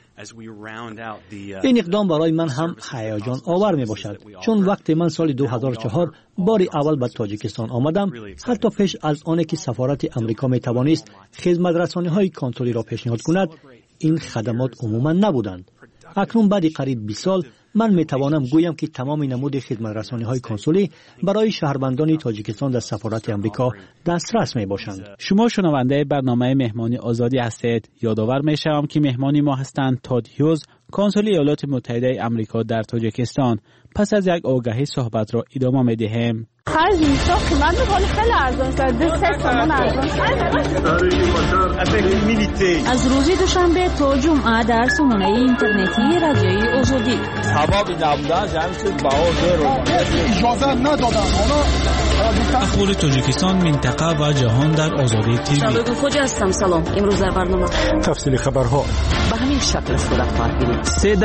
این اقدام برای من هم هیجان آور می باشد، چون وقتی من سال 2004 باری اول به تاجیکستان آمدم، حتی پیش از آنه که سفارت آمریکا می توانست خدمت رسانی های کنسولی را پیشنهاد کند، این خدمات عموما نبودند. اکنون بعد قریب 20 سال من می توانم گویم که تمام نمود خدمت رسانی های کنسولی برای شهروندان تاجیکستان در سفارت آمریکا دسترس می باشند. شما شنونده برنامه مهمانی آزادی هستید. یادآور می شوم که مهمانی ما هستند تاد هیوز، کنسول ایالات متحده آمریکا در تاجیکستان. پس از یک آگهی صحبت را ادامه می دهیم. خرج نیست، قیمت می‌کنه خیلی ارزان است. 200 تومان ارزان از روز دوشنبه تا جمعه در سامانه اینترنتی رادیوی آزادی. ثوابی نبودن جمعی چیز باور رو اجازه ندادن. اخبار تاجیکستان، منطقه و جهان در آزادی تیوی. شبکه خوجا هستم. سلام. امروز در برنامه تفصیل خبرها به همین شکل صورت خواهد گرفت.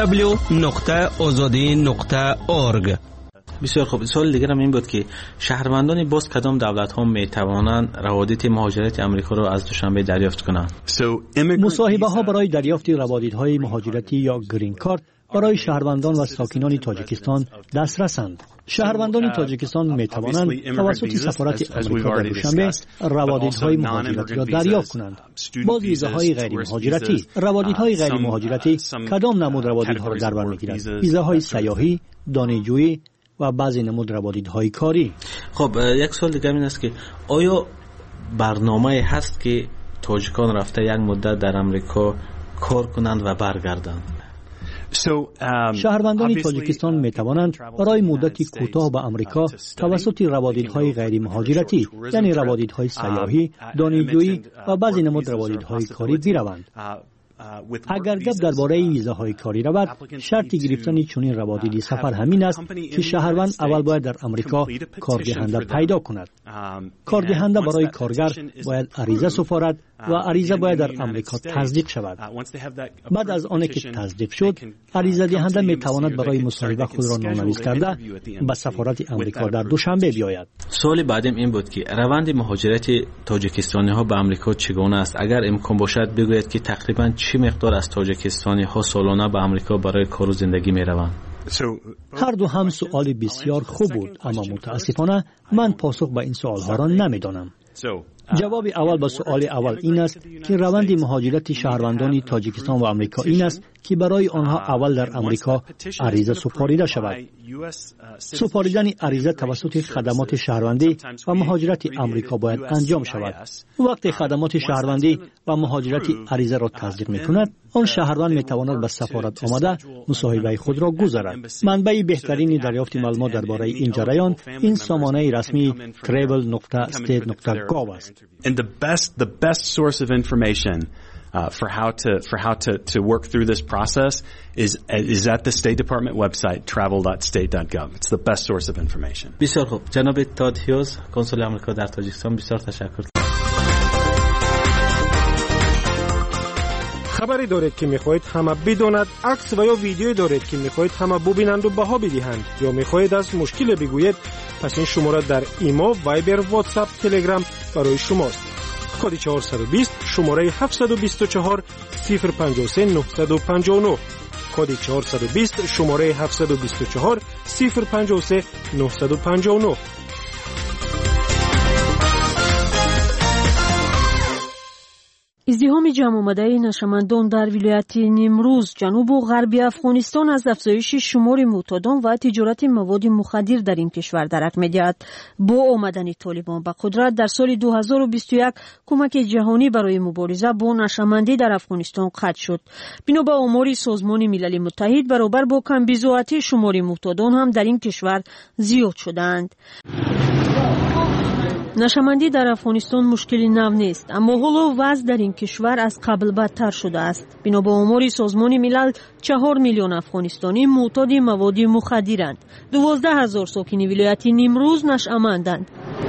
www.azadi.org. بسیار خوب. سوال دیگر هم این بود که شهروندان باز کدام دولت ها می توانند روابط مهاجرت آمریکا را از دوشنبه دریافت کنند؟ مصاحبه ها برای دریافت روابط های مهاجرتی یا گرین کارت برای شهروندان و ساکنان تاجیکستان دسترسند. شهروندان تاجیکستان می توانند توسط سفارت آمریکا در دوشنبه روابط های مهاجرتی را دریافت کنند. باز ویزاهای غیر مهاجرتی، روابط های غیر مهاجرتی کدام نمود روابط ها را در بر میگیرند؟ ویزاهای سیاحی، دانشجویی و بعضی نمود روابط‌های کاری. خب یک سوال دیگه این است که آیا برنامه هست که تاجیکان رفته یک مدت در آمریکا کار کنند و برگردند؟ شهروندان تاجیکستان می توانند برای مدتی کوتاه به آمریکا توسط روابط‌های غیر مهاجرتی، یعنی روابط‌های سیاحی، دانشجویی و بعضی نمود روابط‌های کاری بروند. اگر گپ درباره ویزاهای کاری رود، شرط گرفتن چنین روادیدی سفر همین است که شهروند اول باید در امریکا کاردهنده پیدا کند. کاردهنده برای کارگر باید عریضه سفارت و عریضه باید در امریکا تصدیق شود. بعد از آنکه که تصدیق شد، عریضه دهنده می تواند برای مصاحبه خود را نام‌نویس کرده به سفارت امریکا در دوشنبه بیاید. سوال بعدیم این بود که روند مهاجرت تاجیکستانی ها به امریکا چگونه است؟ اگر امکان باشد بگویید که تقریبا چه مقدار از تاجیکستانی ها سالانه به امریکا برای کار و زندگی می روند؟ هر دو هم سوال بسیار خوب بود، اما متاسفانه من پاسخ به این سوال ها را نمیدانم. جواب اول به سوال اول این است که روند مهاجرت شهروندان تاجیکستان و امریکا این است که برای آنها اول در امریکا عریضه سپاریده شود. سپاریدن عریضه توسط خدمات شهروندی و مهاجرت امریکا باید انجام شود. وقتی خدمات شهروندی و مهاجرت عریضه را تصدیق می‌کند، آن شهروند می‌تواند به سفارت آمده مصاحبه خود را گزارد. منبع بهترین دریافت معلومات درباره این جریان این سامانه رسمی travel.state.gov است. And the best source of information for how to work through this process is at the State Department website travel.state.gov. It's the best source of information. بسیار خوب. جناب تاد هیوز، کنسول آمریکا در تاجیکستان، بسیار تشکر. خبری دارید که میخواهید همه بداند، عکس و یا ویدیویی دارید که میخواهید همه ببینند و بها بدهند، یا میخواهید از مشکل بگویید، پس این شماره در ایما، وایبر، واتساپ، تلگرام برای شماست. کد 420 شماره 724 053 959. کد 420 شماره 724 053 959. ازدحام جمع آمده نشمندان در ولایت نیمروز جنوب و غربی افغانستان از افزایش شمار معتادان و تجارت مواد مخدر در این کشور درک می‌دهد. با آمدن طالبان به قدرت در سال 2021 کمک جهانی برای مبارزه با نشمندی در افغانستان قطع شد. بنا به آمار سازمان ملل متحد برابر با کمبزاعتی شمار معتادان هم در این کشور زیاد شدند. نشمندی در افغانستان مشکلی نو نیست، اما حالا وضع در این کشور از قبل بدتر شده است. بنا به آمار سازمان ملل 4 میلیون افغانستانی معتاد مواد مخدرند. 12,000 ساکن ولایت نیمروز نشمندند.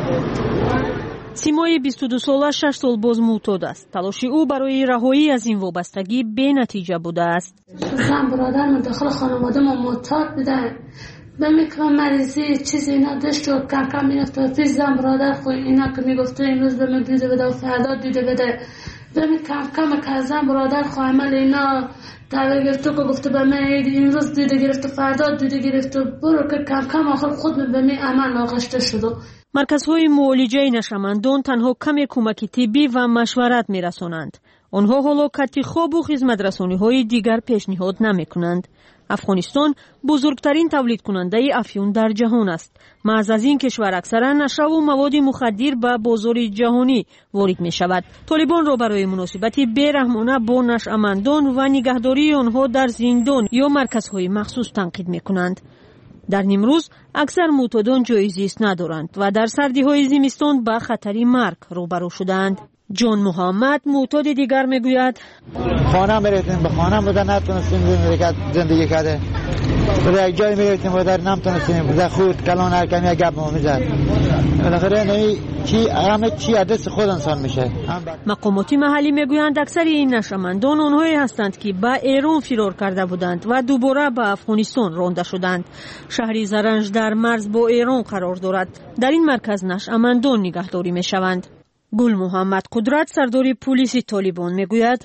سیمای 22 ساله 6 سال باز معتاد است. تلاش او برای رهایی از این وابستگی بی نتیجه بوده است. زن برادرم داخل خانواده ما معتاد بودن. بمیکنم مریضی چیزی اینا داشت و کم کم میرفت پیش زن برادر خود اینا که میگفته امروز به من دیده بده و فردا دیده بده. بمی کم کم که زن برادر خود عمل اینا دعوه گرفت که گفته به من امروز دیده گرفت و فردا دیده گرفت و برو که کم کم آخر خود به من عمل آغشته شد. مرکزهای معالجه نشمندان تنها کمی کمک طبی و مشورت میرسانند. آنها حالا کتی خواب و خدمت رسانی‌های دیگر پیشنهاد نمی‌کنند. افغانستان بزرگترین تولید کننده افیون در جهان است. محض از این کشور اکثرا نشه و مواد مخدر به بازار جهانی وارد می شود. طالبان را برای مناسبت بی‌رحمانه با نشأمندان و نگهداری آنها در زندان یا مرکزهای مخصوص تنقید می کنند. در نیمروز اکثر معتادان جای زیست ندارند و در سردی‌های زمستان با خطر مرگ روبرو شدند. جان محمد معتاد دیگر میگوید خانه میرفتیم، به خانه بوده نتونستیم زندگی کرده، به یک جای میرفتیم و در نمیتونستیم بوده خود کلان هر کمی گپ ما میزد. بالاخره نمی چی عدس خود انسان میشه. مقامات محلی میگویند اکثر این نشمندان آنهایی هستند که به ایران فرار کرده بودند و دوباره به افغانستان رانده شدند. شهری زرنج در مرز با ایران قرار دارد. در این مرکز نشمندان نگهداری میشوند. گل محمد قدرت سردار پلیس طالبان میگوید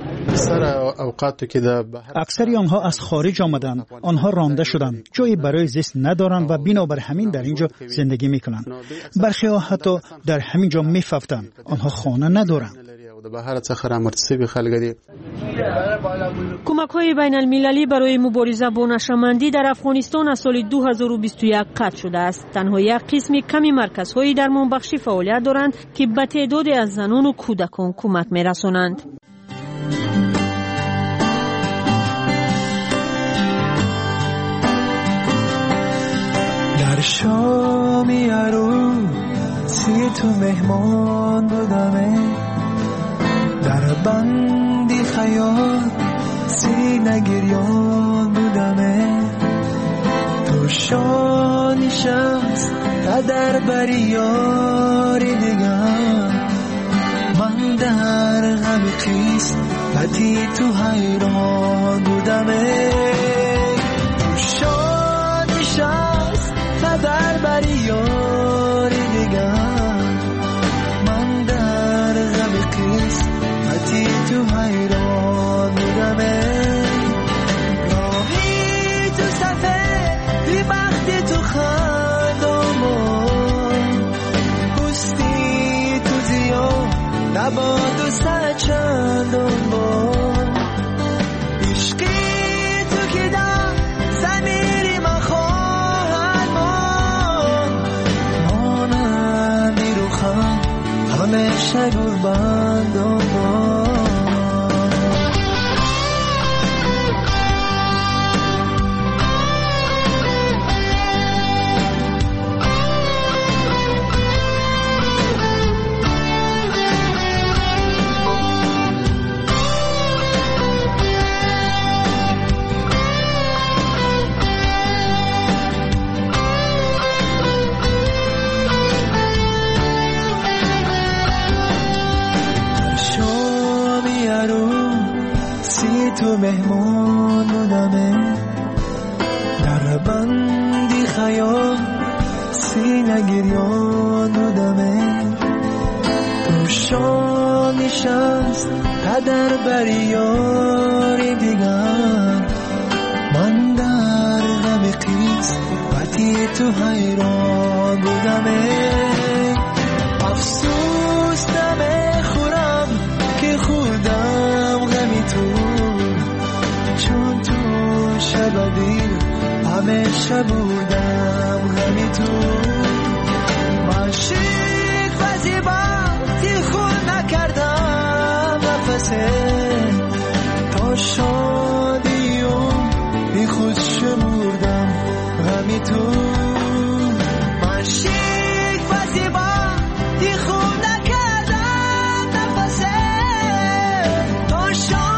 اکثری آنها از خارج آمدند، آنها رانده شدند، جایی برای زیست ندارند و بنابر همین در اینجا زندگی میکنند. برخی ها حتی در همین جا میففتند، آنها خانه ندارند. کمک‌های بین المللی برای مبارزه با نشمندی در افغانستان از سال 2021 قطع شده است. تنها یک قسم کمی مرکزهای درمانبخشی فعالیت دارند که به تعدادی از زنان و کودکان کمک می‌رسانند. در شامی عروسی تو مهمان بودمه، در بندی خیال سینه گریان بودمه تو شانی شمس قدر بری یاری دیگر من در غم خیس بطی تو حیران بودمه تو شانی شمس قدر بری یاری دیگر من در غم خیس بطی تو حیران بودمه راهی تو صفه بی بختی تو خندامون پوستی تو زیاد نباد و سچندون بون عشقی تو که در زمیری من خواهد مانندی رو خم همیشه گربندون بون تو مهمان بودمه در بندی خیال سینه گریان بودمه تو شانی شمس قدر بری یاری دیگر من در غم خیس بطی تو حیران بودمه افسوس نمیخورم که خودم غمی تو چون تو شب دیر همیشه بودم غمی تو من شیک و زیبا تی خود نکردم نفسه تا شادیم بی خود شمردم غمی تو من شیک و زیبا تی خود نکردم نفسه تا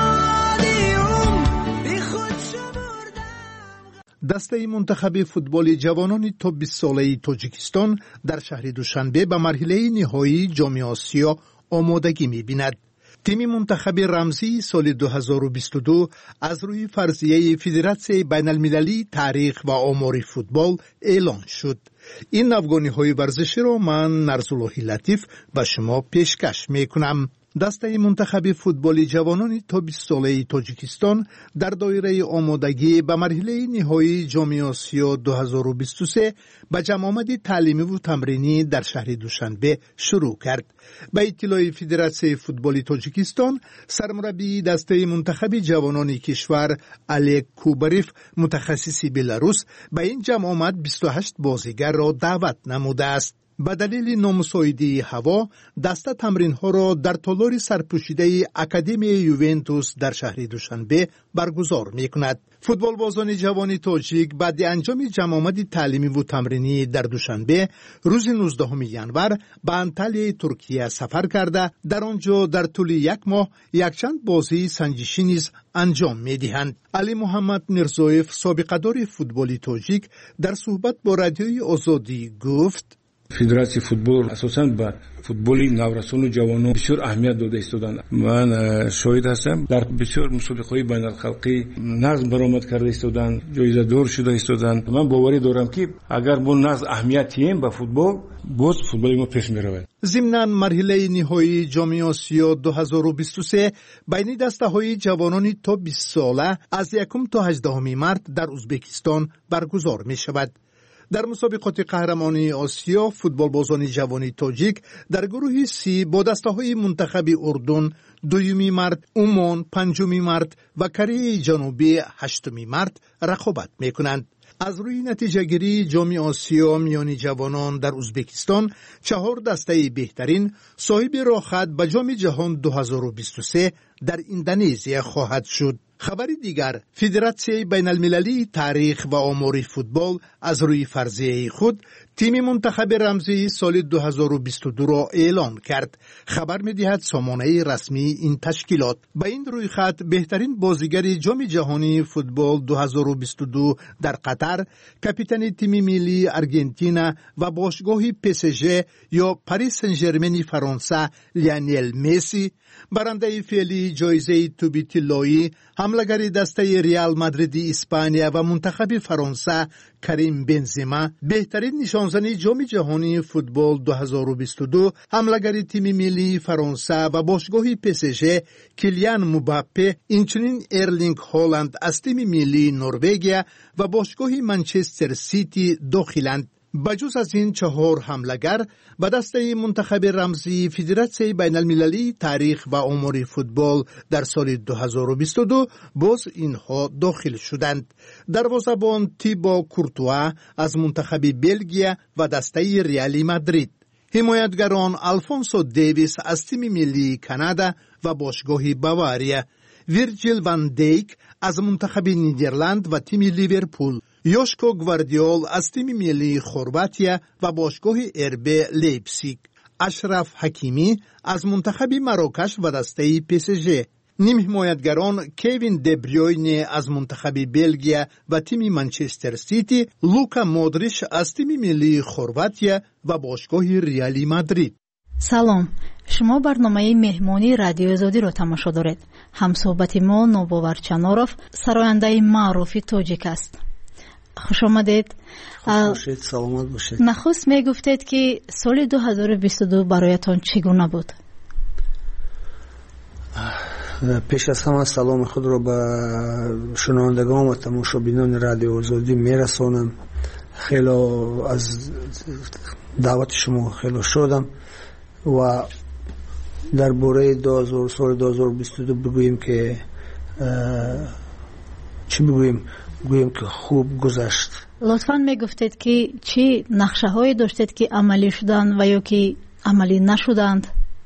دسته منتخب فوتبال جوانان تا 20 ساله تاجیکستان در شهر دوشنبه به مرحله نهایی جام آسیا آمادگی می‌بیند. تیم منتخب رمزی سال 2022 از روی فرضیه فدراسیون بین المللی تاریخ و آمار فوتبال اعلان شد. این افغانی‌های ورزشی را من نرزالله لطیف به شما پیشکش می‌کنم. دسته منتخب فوتبال جوانان تا 20 ساله تاجیکستان در دایره آمادگی به مرحله نهایی جام آسیا 2023 به جمع تعلیمی و تمرینی در شهر دوشنبه شروع کرد. به اطلاع فدراسیون فوتبال تاجیکستان، سرمربی دسته منتخب جوانان کشور الک کوبریف متخصص بلاروس به این جمع 28 بازیگر را دعوت نموده است. به دلیل نامساعدی هوا دسته تمرین ها را در تالار سرپوشیده اکادمی یوونتوس در شهر دوشنبه برگزار می کند. فوتبال بازان جوان تاجیک بعد انجام جمع تعلیمی و تمرینی در دوشنبه روز 19 ژانویه به انطالیای ترکیه سفر کرده در آنجا در طول یک ماه یکچند بازی سنجشی نیز انجام می دهند. علی محمد میرزایف سابقه‌دار فوتبال تاجیک در صحبت با رادیوی آزادی گفت: فدراسیون فوتبال اساساً به فوتبال نورسان و جوانان بسیار اهمیت داده ایستادند. من شاهد هستم در بسیار مسابقه‌های بین‌المللی نظم برآمد کرده ایستادند، جایزه دار شده ایستادند. من باوری دارم که اگر ما نظم اهمیت دهیم به فوتبال، باز فوتبال ما پیش می‌رود. ضمناً مرحله نهایی جام آسیا 2023 بین دسته‌های جوانان تا 20 ساله از 1 تا 18 مارس در ازبکستان برگزار می‌شود. در مسابقات قهرمانی آسیا فوتبال بازان جوانی تاجیک در گروه سی با دسته‌های منتخب اردن 2 مارس، عمان 5 مارس و کره جنوبی 8 مارس رقابت می‌کنند. از روی نتیجه گیری جام آسیا میان جوانان در ازبکستان 4 دسته بهترین صاحب راه‌خط به جام جهان 2023 در اندونزیا خواهد شد. خبری دیگر، فدراسیون بین المللی تاریخ و آمار فوتبال از روی فرضیه خود تیم منتخب رمزی سال 2022 را اعلام کرد. خبر می‌دهد سامانه رسمی این تشکیلات به این روی خط بهترین بازیگر جام جهانی فوتبال 2022 در قطر، کاپیتان تیم ملی آرژانتین و باشگاه PSG یا پاریس سن ژرمن فرانسه لیونل مسی، برنده فعلی جایزه توبی طلایی، حمله‌گر دسته ریال مادرید اسپانیا و منتخب فرانسه کریم بنزما، بهترین نشانزن جام جهانی فوتبال 2022، حمله‌گر تیم ملی فرانسه و باشگاه PSG کیلیان مباپه، اینچنین ارلینگ هالند از تیم ملی نروژ و باشگاه منچستر سیتی داخلند. بجز از این 4 حمله‌گر به دسته منتخب رمزی فدراسیون بین المللی تاریخ و آمار فوتبال در سال 2022 باز اینها داخل شدند. دروازه‌بان تیبو کورتوا از منتخب بلژیم و دسته ریال مادرید، حمایتگران آلفونسو دیویس از تیم ملی کانادا و باشگاه باواریا، ویرجیل وان دیک از منتخب نیدرلند و تیم لیورپول، یوشکو گواردیول از تیم ملی خرواطیا و باشگاه RB لیپزیگ، اشرف حکیمی از منتخب مراکش و دسته PSG، نیم حمایتگران کوین دبریوینه از منتخب بلژیم و تیم منچستر سیتی، لوکا مودریچ از تیم ملی خرواطیا و باشگاه ریال مادرید. سلام، شما برنامه مهمانی رادیو آزادی را تماشا دارید. همصحبت ما نوباور چناروف، سراینده معروف تاجیک است. خوش آمدید. سلامت باشید. نخست می گفتید که سال 2022 برایتان چگونه بود؟ پیش از همه سلام خود را به شنوندگان و تماشابینان رادیو آزادی میرسانم. خیلی از دعوت شما خیلی شدم و درباره سال 2022 بگوییم که چی بگوییم؟ گوییم که خوب گذشت. لطفاً میگفتید که چی نقشه هایی داشتید که عملی شدند و یا که عملی نشدند؟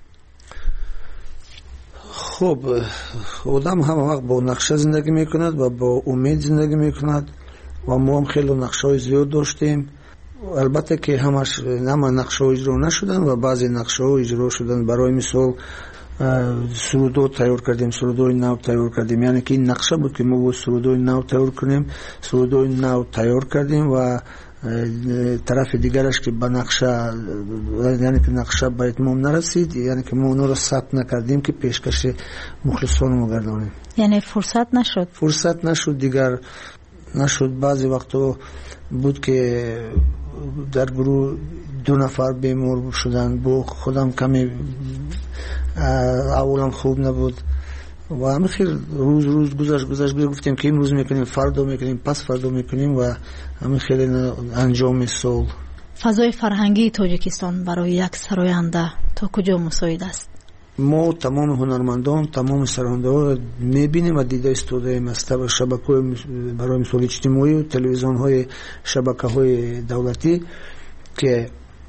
خب آدم همه وقت با نقشه زندگی میکند و با امید زندگی میکند و ما هم خیلی نقشه های زیاد داشتیم. البته که همش نقشه ها اجرا نشدن و بعضی نقشه ها اجرا شدن. برای مثال سرودو تیار کردیم، سرودوی نو تیار کردیم، یعنی که این نقشه بود که ما با سرودوی نو تیار کنیم. سرودوی نو تیار کردیم و طرف دیگرش که به نقشه، یعنی که نقشه به اتمام نرسید، یعنی که ما اونو رو ثبت نکردیم که پیشکش مخلصان ما گردانیم. یعنی فرصت نشد دیگر نشد. بعضی وقتا بود که در گروه 2 نفر بیمار شدن، با خودم کمی اولم خوب نبود و همه خیلی روز گذشت گفتیم که امروز میکنیم، فردا میکنیم، پس فردا میکنیم و همه خیلی انجام سال. فضای فرهنگی تاجیکستان برای یک سراینده تا کجا مساعد است؟ ما تمام هنرمندان، تمام سراینده ها میبینیم و دیده استودیم از شبکه‌های برای مثال اجتماعی و تلویزیون های شبکه های دولتی که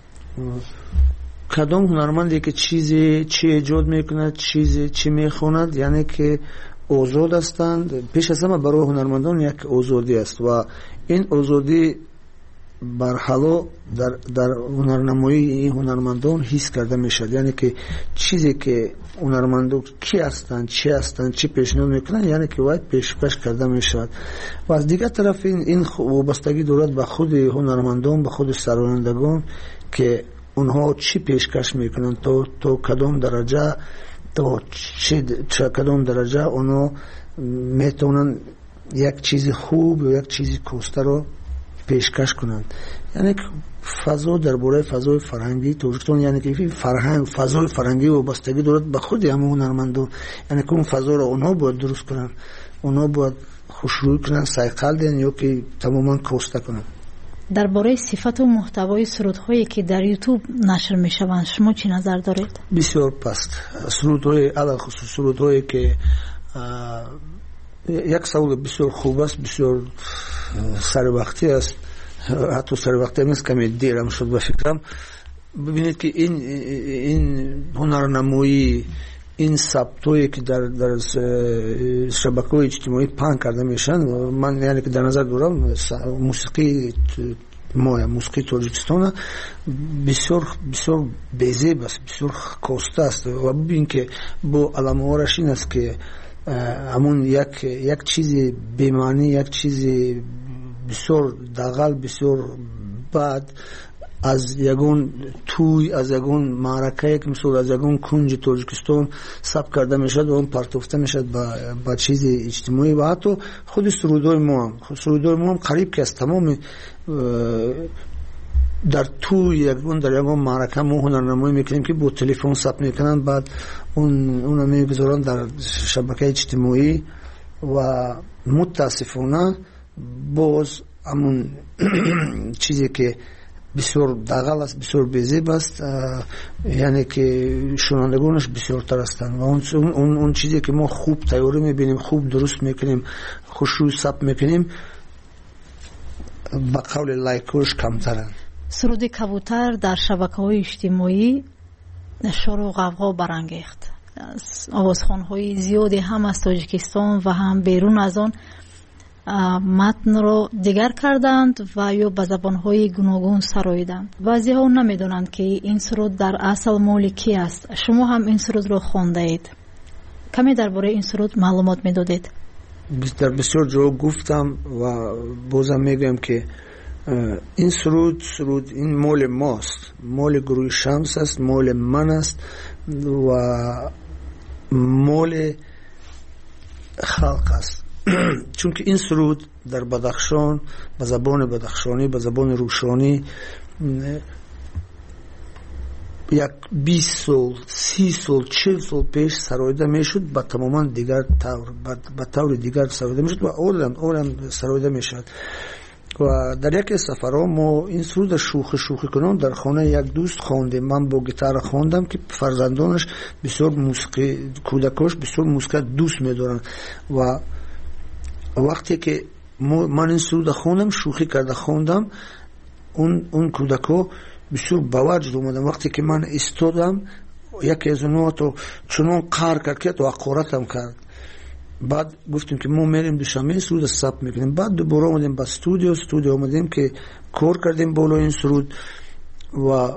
کدام هنرمندی که چی ایجاد میکند، چی میخواند، یعنی که آزاد هستند. پیش از همه برای هنرمندان یک آزادی است و این آزادی برحالا در هنرنمایی این هنرمندان حس کرده میشد. یعنی که چیزی که هنرمندان کی هستند، چی پیشنهاد میکنن، یعنی که باید پیشکش کرده میشد. و از دیگر طرف این وابستگی دارد به خود هنرمندان، به خود سرایندگان که اونها چی پیشکش میکنن، تو کدام درجه، تو کدام درجه اونها میتونن یک چیز خوب و یک چیز کوسته رو پیشکش کنند. یعنی که فضا درباره فضای فرهنگی تاجیکستان، یعنی که فضای فرهنگی وابستگی دارد به خود همه هنرمندان. یعنی که اون فضا رو اونها باید درست کنن، اونها باید خوشروی کنن، سایقل دین یا که تماما کوسته کنن. درباره صفت و محتوای سرودهایی که در یوتیوب نشر میشوند شما چی نظر دارید؟ بسیار پست. سرودهای علاوه خصوص سرودهایی که یک سوال بسیار خوب است، بسیار سر وقتی است، حتی سر وقتی نیست، کمی دیرم شد به فکرم. ببینید که این هنرنمایی این ثبتایی که در شبکه‌های اجتماعی پهن کرده میشن، من یعنی که در نظر دارم موسیقی تاجیکستان بسیار بسیار بی‌زیب است، بسیار کاسته است و ببین که با علامه‌هاش این است که همون یک چیز بی‌معنی، یک چیز بسیار دغل، بسیار بد از یگون توی، از یگون معرکه که مثلا از یگون کنج تاجیکستان ثبت کرده میشد و اون پرتافته میشد با چیز اجتماعی و حتی خود سرودای ما هم قریب که از تمام در توی یگون در یگون معرکه ما هنرنمایی میکنیم که با تلفن ثبت میکنن، بعد اون میگذارن در شبکه اجتماعی و متاسفانه باز همون چیزی که بسیار دغل است، بسیار بی‌زیب است، یعنی که شنوندگانش بسیار تر هستند و اون چیزی که ما خوب تیاری میبینیم، خوب درست میکنیم، خوشروی ثبت میکنیم، با قول لایکوش کمترن. سرود کبوتر در شبکه‌های اجتماعی شور و غوغا برانگیخت. آوازخوان‌های زیادی هم از تاجیکستان و هم بیرون از آن متن رو دیگر کردند و یا به زبان‌های گوناگون سراییدند. بعضی‌ها نمی‌دونند که این سرود در اصل مال کی است. شما هم این سرود رو خوانده اید. کمی درباره این سرود معلومات می‌دادید؟ در بسیار جا گفتم و بازم میگم که این سرود این مال ماست، مال گروه شمس است، مال من است و مال خلق است. چون که این سرود در بدخشان به زبان بدخشانی، به زبان روشانی یک 20 سال، 30 سال، 40 سال پیش سرایده میشد، با تماما دیگر طور، با طور دیگر سرایده میشد و اولم سرایده میشد. و در یک سفرها ما این سرود شوخی کنم در خانه یک دوست خواندیم. من با گیتار خواندم که فرزندانش بسیار موسیقی، کودکاش بسیار موسیقی دوست می‌دارن و وقتی که من این سرود خوندم، شوخی کرده خوندم، اون کودکا بسیار باوجد اومدن. وقتی که من استادم یکی از اونها تو چنان قهر کرد و حقارتم کرد. بعد گفتیم که ما میریم دوشنبه سرود ثبت میکنیم. بعد دوباره اومدیم با استودیو اومدیم که کار کردیم بالا این سرود و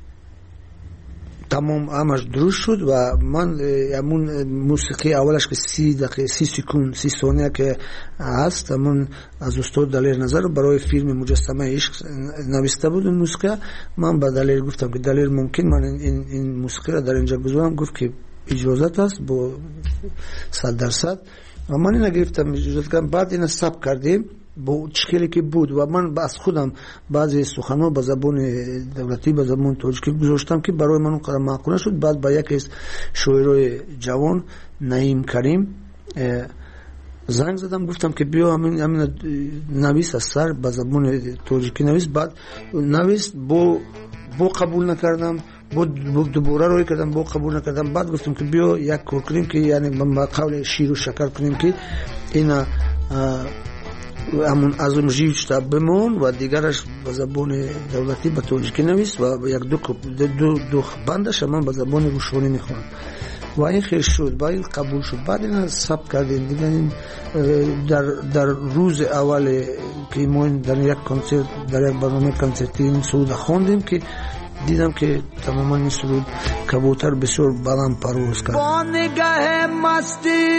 تمام همش درست شد و من همون موسیقی اولش که 30 دقیقه 30 سکند 30 ثانیه که هست، همون از استاد دلیر نظر برای فیلم مجسمه عشق نوشته بود اون موسیقی. من با دلیر گفتم که دلیر ممکن من این موسیقی را در اینجا بذارم؟ گفت که اجازت است با 100%. و من اینو گرفتم اجازت کردم. بعد اینو ثبت کردیم با چکلی که بود و من از خودم بعضی سخن‌ها به زبان دولتی، به زبان تاجیکی گذاشتم که برای من اونقدر معقول شد. بعد با یکی از شاعرای جوان نعیم کریم زنگ زدم، گفتم که بیا همین نویس از سر به زبان تاجیکی نویس. بعد نویس با قبول نکردم، دوباره روی کردم با قبول نکردم. بعد گفتم که بیا یک کار کنیم که یعنی با قول شیر و شکر کنیم که اینا همون ازم جیوشتا بمون و دیگرش به زبان دولتی به تاجیکی نویس و یک دو بندش من به زبان روشانی میخونم و این خیر شد. با این قبول شد. بعد این ثبت کردیم دیگه. در روز اول که ما در یک کنسرت، در یک برنامه کنسرتی این سرود خوندیم که دیدم که تماما این سرود کبوتر بسیار بلند پرواز کرد. با نگاه مستی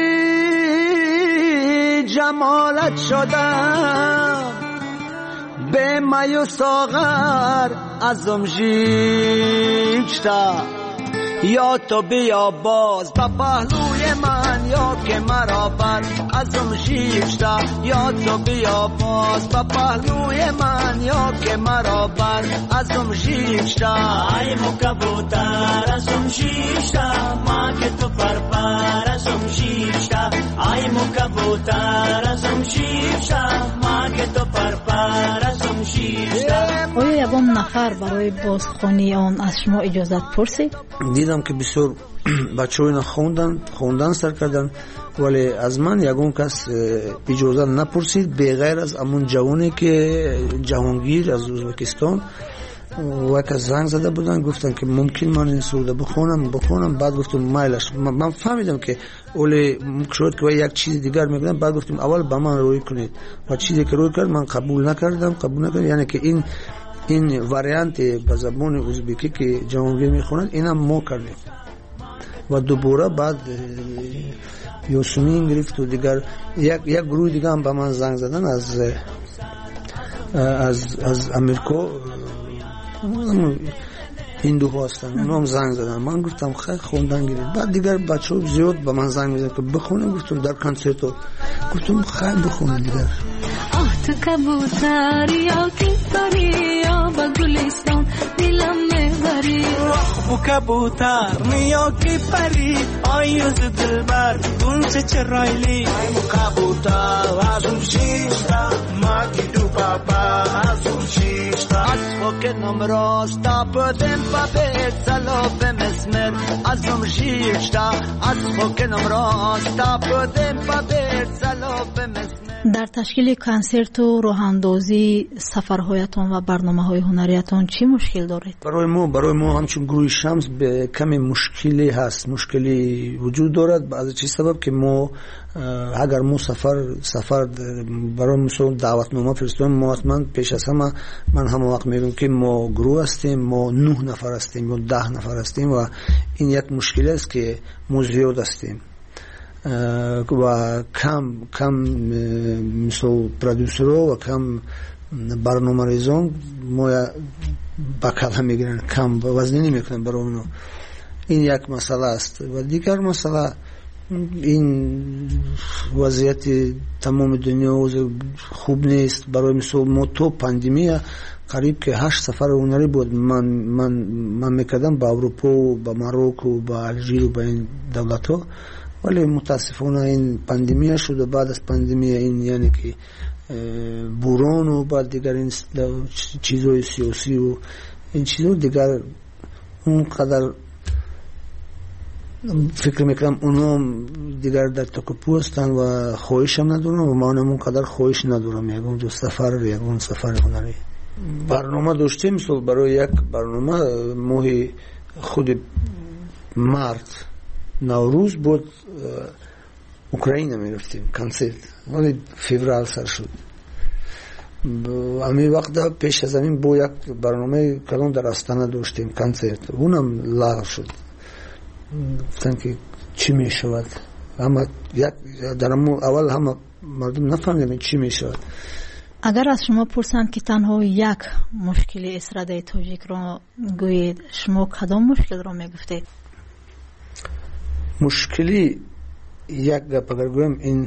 جمالت شدم، به می و ساغر ازم ژیکتا، یا تو بیا باز با پهلوی من، یا که مرا بر ازم ژیکتا، یا تو بیا باز با پهلوی من، یا که مرا بر ازم ژیکتا. ای مو کبوتر ازم ژیکتا، ما که تو پر ازم ژیکتا. ای مو کبوتر ازم ژیکتا، ما که تو پر ازم ژیکتا. آیا یگان نفر برای بازخوانی آن از شما اجازت پرسید؟ دیدم که بسیار بچه های خوندن سر کردن، ولی از من یگان کس اجازت نپرسید بغیر از امون جوانی که جهانگیر از ازبکستان وقت زنگ زده بودن گفتن که ممکن من این سروده بخونم. بعد گفتم مایلش من فهمیدم که اولی شد که یک چیز دیگر میگن. بعد گفتم اول با من روی کنید و چیزی که روی کرد من قبول نکردم. یعنی که این واریانت به زبان ازبکی که جوانگیر میخونن اینم ما کردیم و دوباره بعد یوسمین گرفت و دیگر یک گروه دیگه هم به من زنگ زدن از امریکا، هندوها هستن، اونا هم زنگ زدن. من گفتم خیلی خوندن گرید. بعد دیگر بچه ها زیاد به من زنگ میزن که بخونیم. گفتم در کنسرتو گفتم خیلی بخونیم دیگر. تو کبوتر یا کیپری یا با گلستان دلم میبری و کبوتر یا کیپری آیوز دلبر گونچه چرایلی کبوتر ازم شیشتا ماگی دو بابا ازم شیشتا از که نمراستا پدم پاپت سلوب مسمر ازم شیشتا از که نمراستا پدم پاپت سلوب مسمر. در تشکیل کنسرت و راهاندازی سفرهایتان و برنامه‌های هنریتان چی مشکل دارید؟ برای ما همچون گروه شمس به کمی مشکلی وجود دارد. از چه سبب که ما اگر ما سفر برای مثلا دعوتنامه فرستیم، ما حتما پیش از همه من هم وقت میگم که ما گروه هستیم، ما 9 نفر هستیم یا 10 نفر هستیم و این یک مشکل است که ما زیاد هستیم و کم مثل پرودوسرها و کم برنامه ریزان ما بکله میگیرن، کم وزنی میکنن برای اونو. این یک مسئله است و دیگر مسئله این وضعیت تمام دنیا خوب نیست. برای مثل ما تو پاندمی قریب که 8 سفر هنری بود من میکردم با اروپا و با ماروک و با الژیر و با این دولت ها، ولی متاسفانه این پاندمی شد و بعد از پاندمی این یعنی که بوران و بعد دیگر این چیزهای سیاسی و این چیزها دیگر اونقدر فکر میکنم اونا دیگر در تکپو هستن و خواهش هم ندارم و من اونقدر خواهش ندارم یکون سفر هنری. برنامه داشتیم مثل برای یک برنامه ماه خود مرد نوروز بود اوکراین میرفتیم کنسرت، ولی فوریه سر شد. امی وقت پیش از این با یک برنامه کلان در استانه داشتیم کنسرت، اونم لغو شد. گفتن که چی میشود؟ اما در اول همه مردم نفهمیدن چی میشود. اگر از شما پرسند که تنها یک مشکل استراده تاجیک را گویید، شما کدام مشکل را میگفتید؟ مشکلی یک گپ اگر گویم این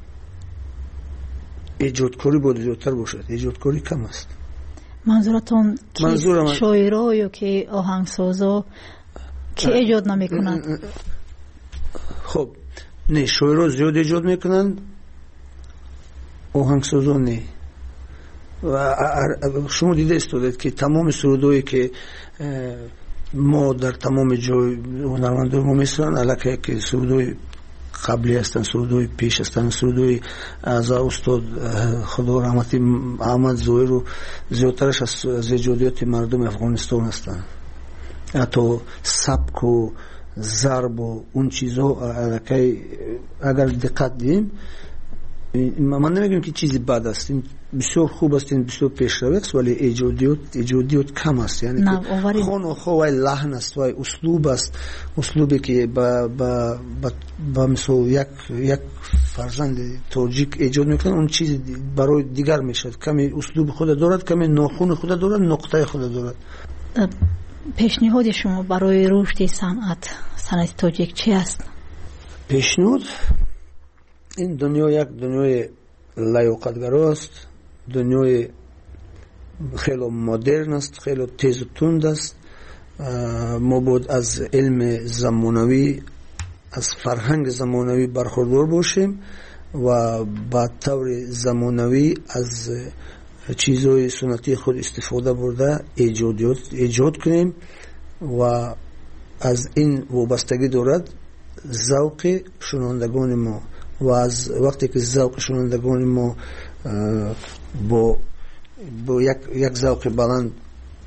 ایجادکاری بود زیادتر باشد. ایجادکاری کم است. منظورتون شاعرها یا که آهنگسازا که ایجاد نمیکنند؟ خب نه، شاعرها زیاد ایجاد میکنند، آهنگسازا نه. و شما دیده استودید که تمام سرودایی که ما در تمام جای هنرمندان ما میسرن علاقه که سرودای قبلی هستن، سرودای پیش هستن، سرودای از استاد خدا رحمتی احمد ظاهر و زیادترش از ایجادیات مردم افغانستان هستن. حتی سبک و ضرب و اون چیزها علاقه اگر دقت دیم، من نمیگم که چیزی بد است، این بسیار خوب است، این بسیار پیشرو است، ولی ایجادیات کم است. یعنی که خون و خواه لحن است و اسلوب است، اسلوبی که با مثل یک فرزند تاجیک ایجاد میکنن، اون چیز برای دیگر میشد. کمی اسلوب خود دارد، کمی ناخون خود دارد، نقطه خود دارد. پیشنهاد شما برای رشد صنعت تاجیک چی است؟ پیشنهاد این دنیا یک دنیای لیاقتگرا است، دنیای خیلی مدرن است، خیلی تیز و تند است. ما باید از علم زمانوی، از فرهنگ زمانوی برخوردار باشیم و با طور زمانوی از چیزهای سنتی خود استفاده برده ایجاد کنیم و از این وابستگی دارد ذوق شنوندگان ما. و از وقتی که ذوق شنوندگان ما با یک ذوق بلند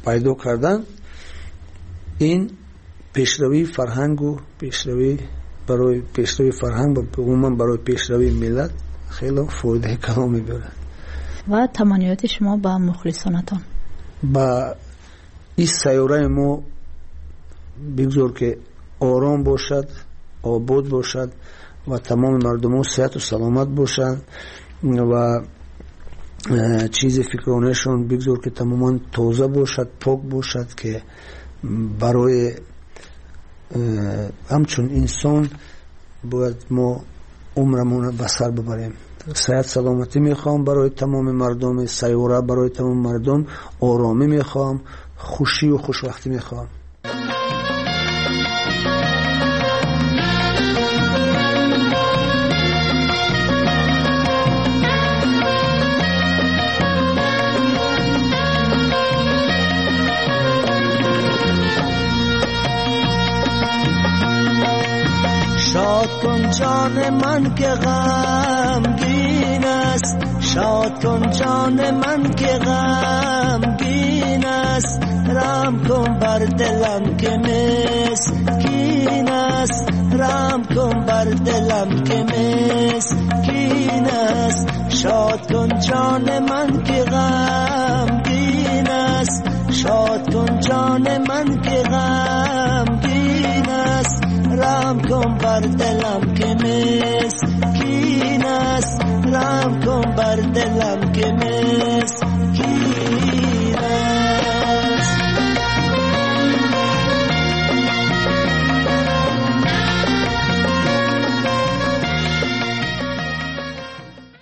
пайдо кардан, ин пешравии фарҳангу пешравии фарҳанг ва умуман барои пешравии миллат хело фоидаи калон мебарад. ва таманниёти шумо ба мухлисонатон? ба ин сайёраи мо бигзор ки ором бошад, обод бошад ва тамоми мардумон сеҳату саломат бошанд ва чизи фикронашон бигзор ки тамоман тоза бошад, пок бошад, ки барои ҳамчун инсон бояд мо умрамона ба сар бибарем. сеҳат саломатӣ мехоҳам барои тамоми мардуми сайёра, барои тамоми мардум оромӣ мехоҳам, хушию хушвақтӣ мехоҳам. شاد کن جان من که غمگین است، شاد کن جان من که غمگین است، رحم کن بر دلم که مسکین است، رحم کن بر دلم که مسکین است. شاد کن جان من که غمگین است، شاد کن جان من که غمگین است، رحم کن بر دلم که مسکین است، رحم کن بر دلم که مسکین